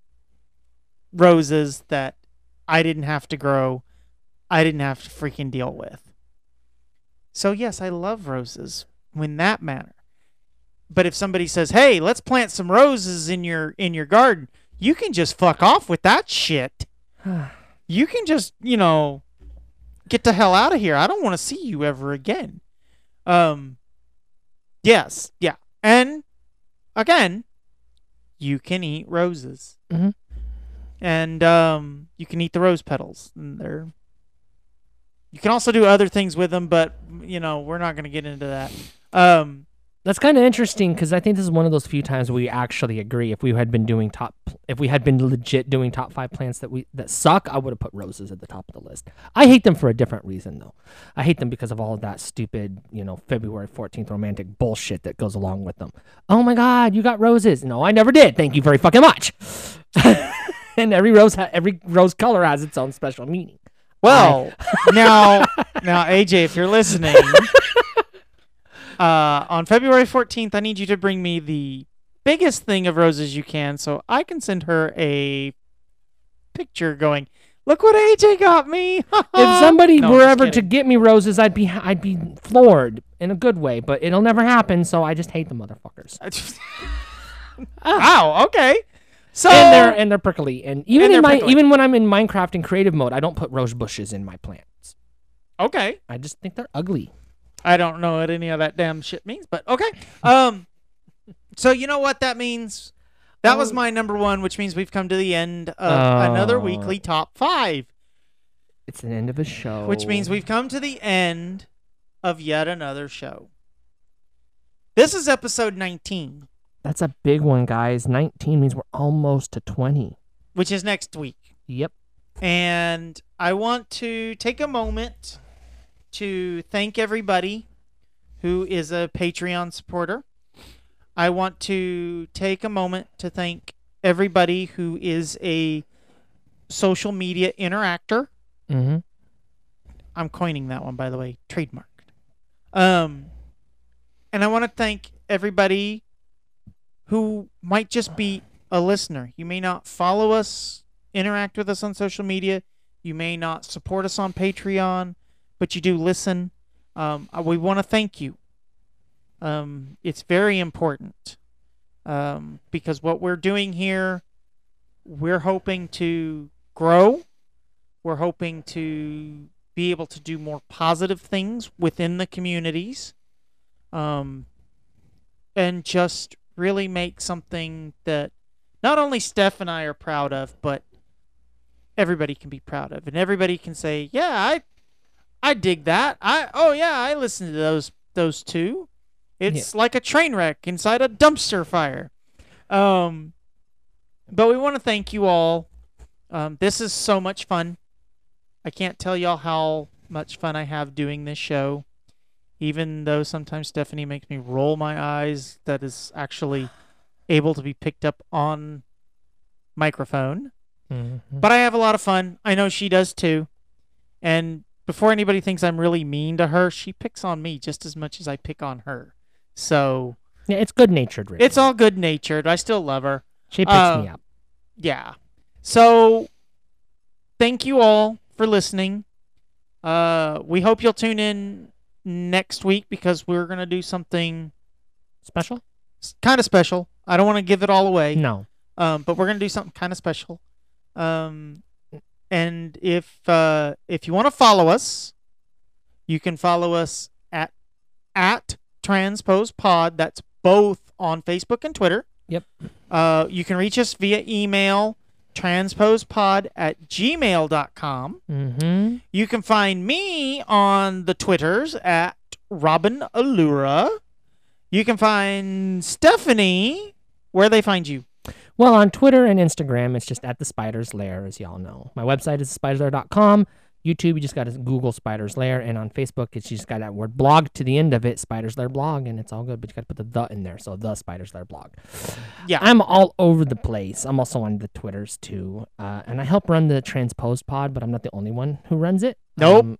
roses that I didn't have to grow, I didn't have to freaking deal with. So yes, I love roses when that manner. But if somebody says, "Hey, let's plant some roses in your garden," you can just fuck off with that shit. You can just, get the hell out of here. I don't want to see you ever again. Yes, yeah. And again, you can eat roses. Mhm. And you can eat the rose petals. And you can also do other things with them, but we're not going to get into that. That's kind of interesting because I think this is one of those few times we actually agree. If we had been legit doing top 5 plants that suck, I would have put roses at the top of the list. I hate them for a different reason though. I hate them because of all of that stupid, February 14th romantic bullshit that goes along with them. Oh my God, you got roses? No, I never did. Thank you very fucking much. And every rose color has its own special meaning. Well, now AJ, if you're listening, on February 14th, I need you to bring me the biggest thing of roses you can so I can send her a picture going, "Look what AJ got me." If somebody No, were I'm just ever to kidding. get me roses, I'd be floored in a good way, but it'll never happen, so I just hate the motherfuckers. Wow, okay. So And they're prickly. And even they're prickly. even when I'm in Minecraft in creative mode, I don't put rose bushes in my plants. okay. I just think they're ugly. I don't know what any of that damn shit means, but okay. So you know what that means? That was my number one, which means we've come to the end of another weekly top 5. It's an end of a show. Which means we've come to the end of yet another show. This is episode 19, That's a big one, guys. 19 means we're almost to 20. which is next week. Yep. And I want to take a moment to thank everybody who is a Patreon supporter. I want to take a moment to thank everybody who is a social media interactor. Mm-hmm. I'm coining that one, by the way, trademarked. And I want to thank everybody who might just be a listener. You may not follow us, interact with us on social media. You may not support us on Patreon, but you do listen. We want to thank you. It's very important because what we're doing here, we're hoping to grow. We're hoping to be able to do more positive things within the communities, and just really make something that not only Steph and I are proud of, but everybody can be proud of, and everybody can say, "Yeah, I dig that. I listened to those two. It's like a train wreck inside a dumpster fire." But we want to thank you all. This is so much fun. I can't tell y'all how much fun I have doing this show, even though sometimes Stephanie makes me roll my eyes. That is actually able to be picked up on microphone. Mm-hmm. But I have a lot of fun. I know she does too. And before anybody thinks I'm really mean to her, she picks on me just as much as I pick on her. So Yeah, it's good-natured, really. it's all good-natured. I still love her. She picks me up. Yeah. So thank you all for listening. We hope you'll tune in next week because we're going to do something Special? kind of special. I don't want to give it all away. No. But we're going to do something kind of special. And if you want to follow us, you can follow us at TransposePod. That's both on Facebook and Twitter. Yep. You can reach us via email, transposepod@gmail.com. Mm-hmm. You can find me on the Twitters at Robin Allura. You can find Stephanie. Where they find you? Well, on Twitter and Instagram, it's just at The Spider's Lair, as y'all know. My website is spiderslair.com. YouTube, you just got to Google Spider's Lair. And on Facebook, it's just got that word blog to the end of it, Spider's Lair blog, and it's all good. But you got to put the in there, so the Spider's Lair blog. Yeah. I'm all over the place. I'm also on the Twitters, too. And I help run the Transpose Pod, but I'm not the only one who runs it. Nope.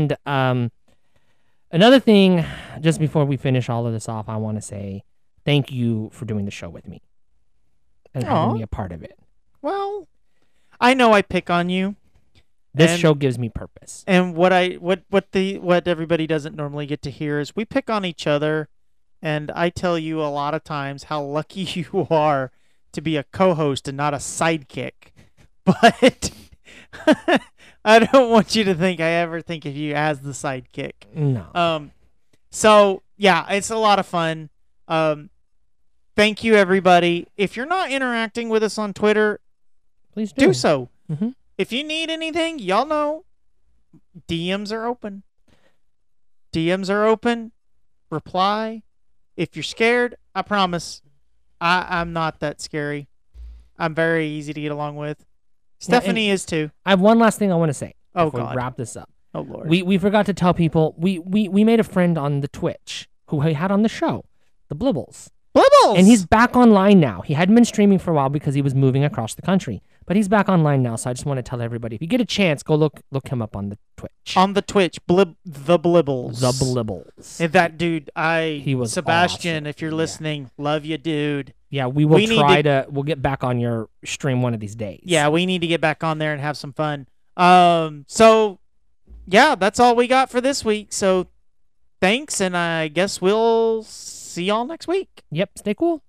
Another thing, just before we finish all of this off, I want to say thank you for doing the show with me and having me a part of it. Well, I know I pick on you. This show gives me purpose. And what everybody doesn't normally get to hear is we pick on each other, and I tell you a lot of times how lucky you are to be a co-host and not a sidekick. But I don't want you to think I ever think of you as the sidekick. No. So yeah, it's a lot of fun. Thank you, everybody. If you're not interacting with us on Twitter, Please do so. Mm-hmm. If you need anything, y'all know DMs are open. DMs are open. Reply. If you're scared, I promise I'm not that scary. I'm very easy to get along with. Stephanie is too. I have one last thing I want to say before God. we wrap this up. Oh, Lord. We forgot to tell people, we made a friend on the Twitch who we had on the show, the Blibbles. Blibbles! And he's back online now. He hadn't been streaming for a while because he was moving across the country. But he's back online now, so I just want to tell everybody, if you get a chance, go look him up on the Twitch. On the Twitch, the Blibbles. The Blibbles. And that dude, He was Sebastian, awesome. if you're listening, love you, dude. Yeah, we'll we'll get back on your stream one of these days. Yeah, we need to get back on there and have some fun. So yeah, that's all we got for this week. So thanks, and I guess we'll see y'all next week. Yep, stay cool.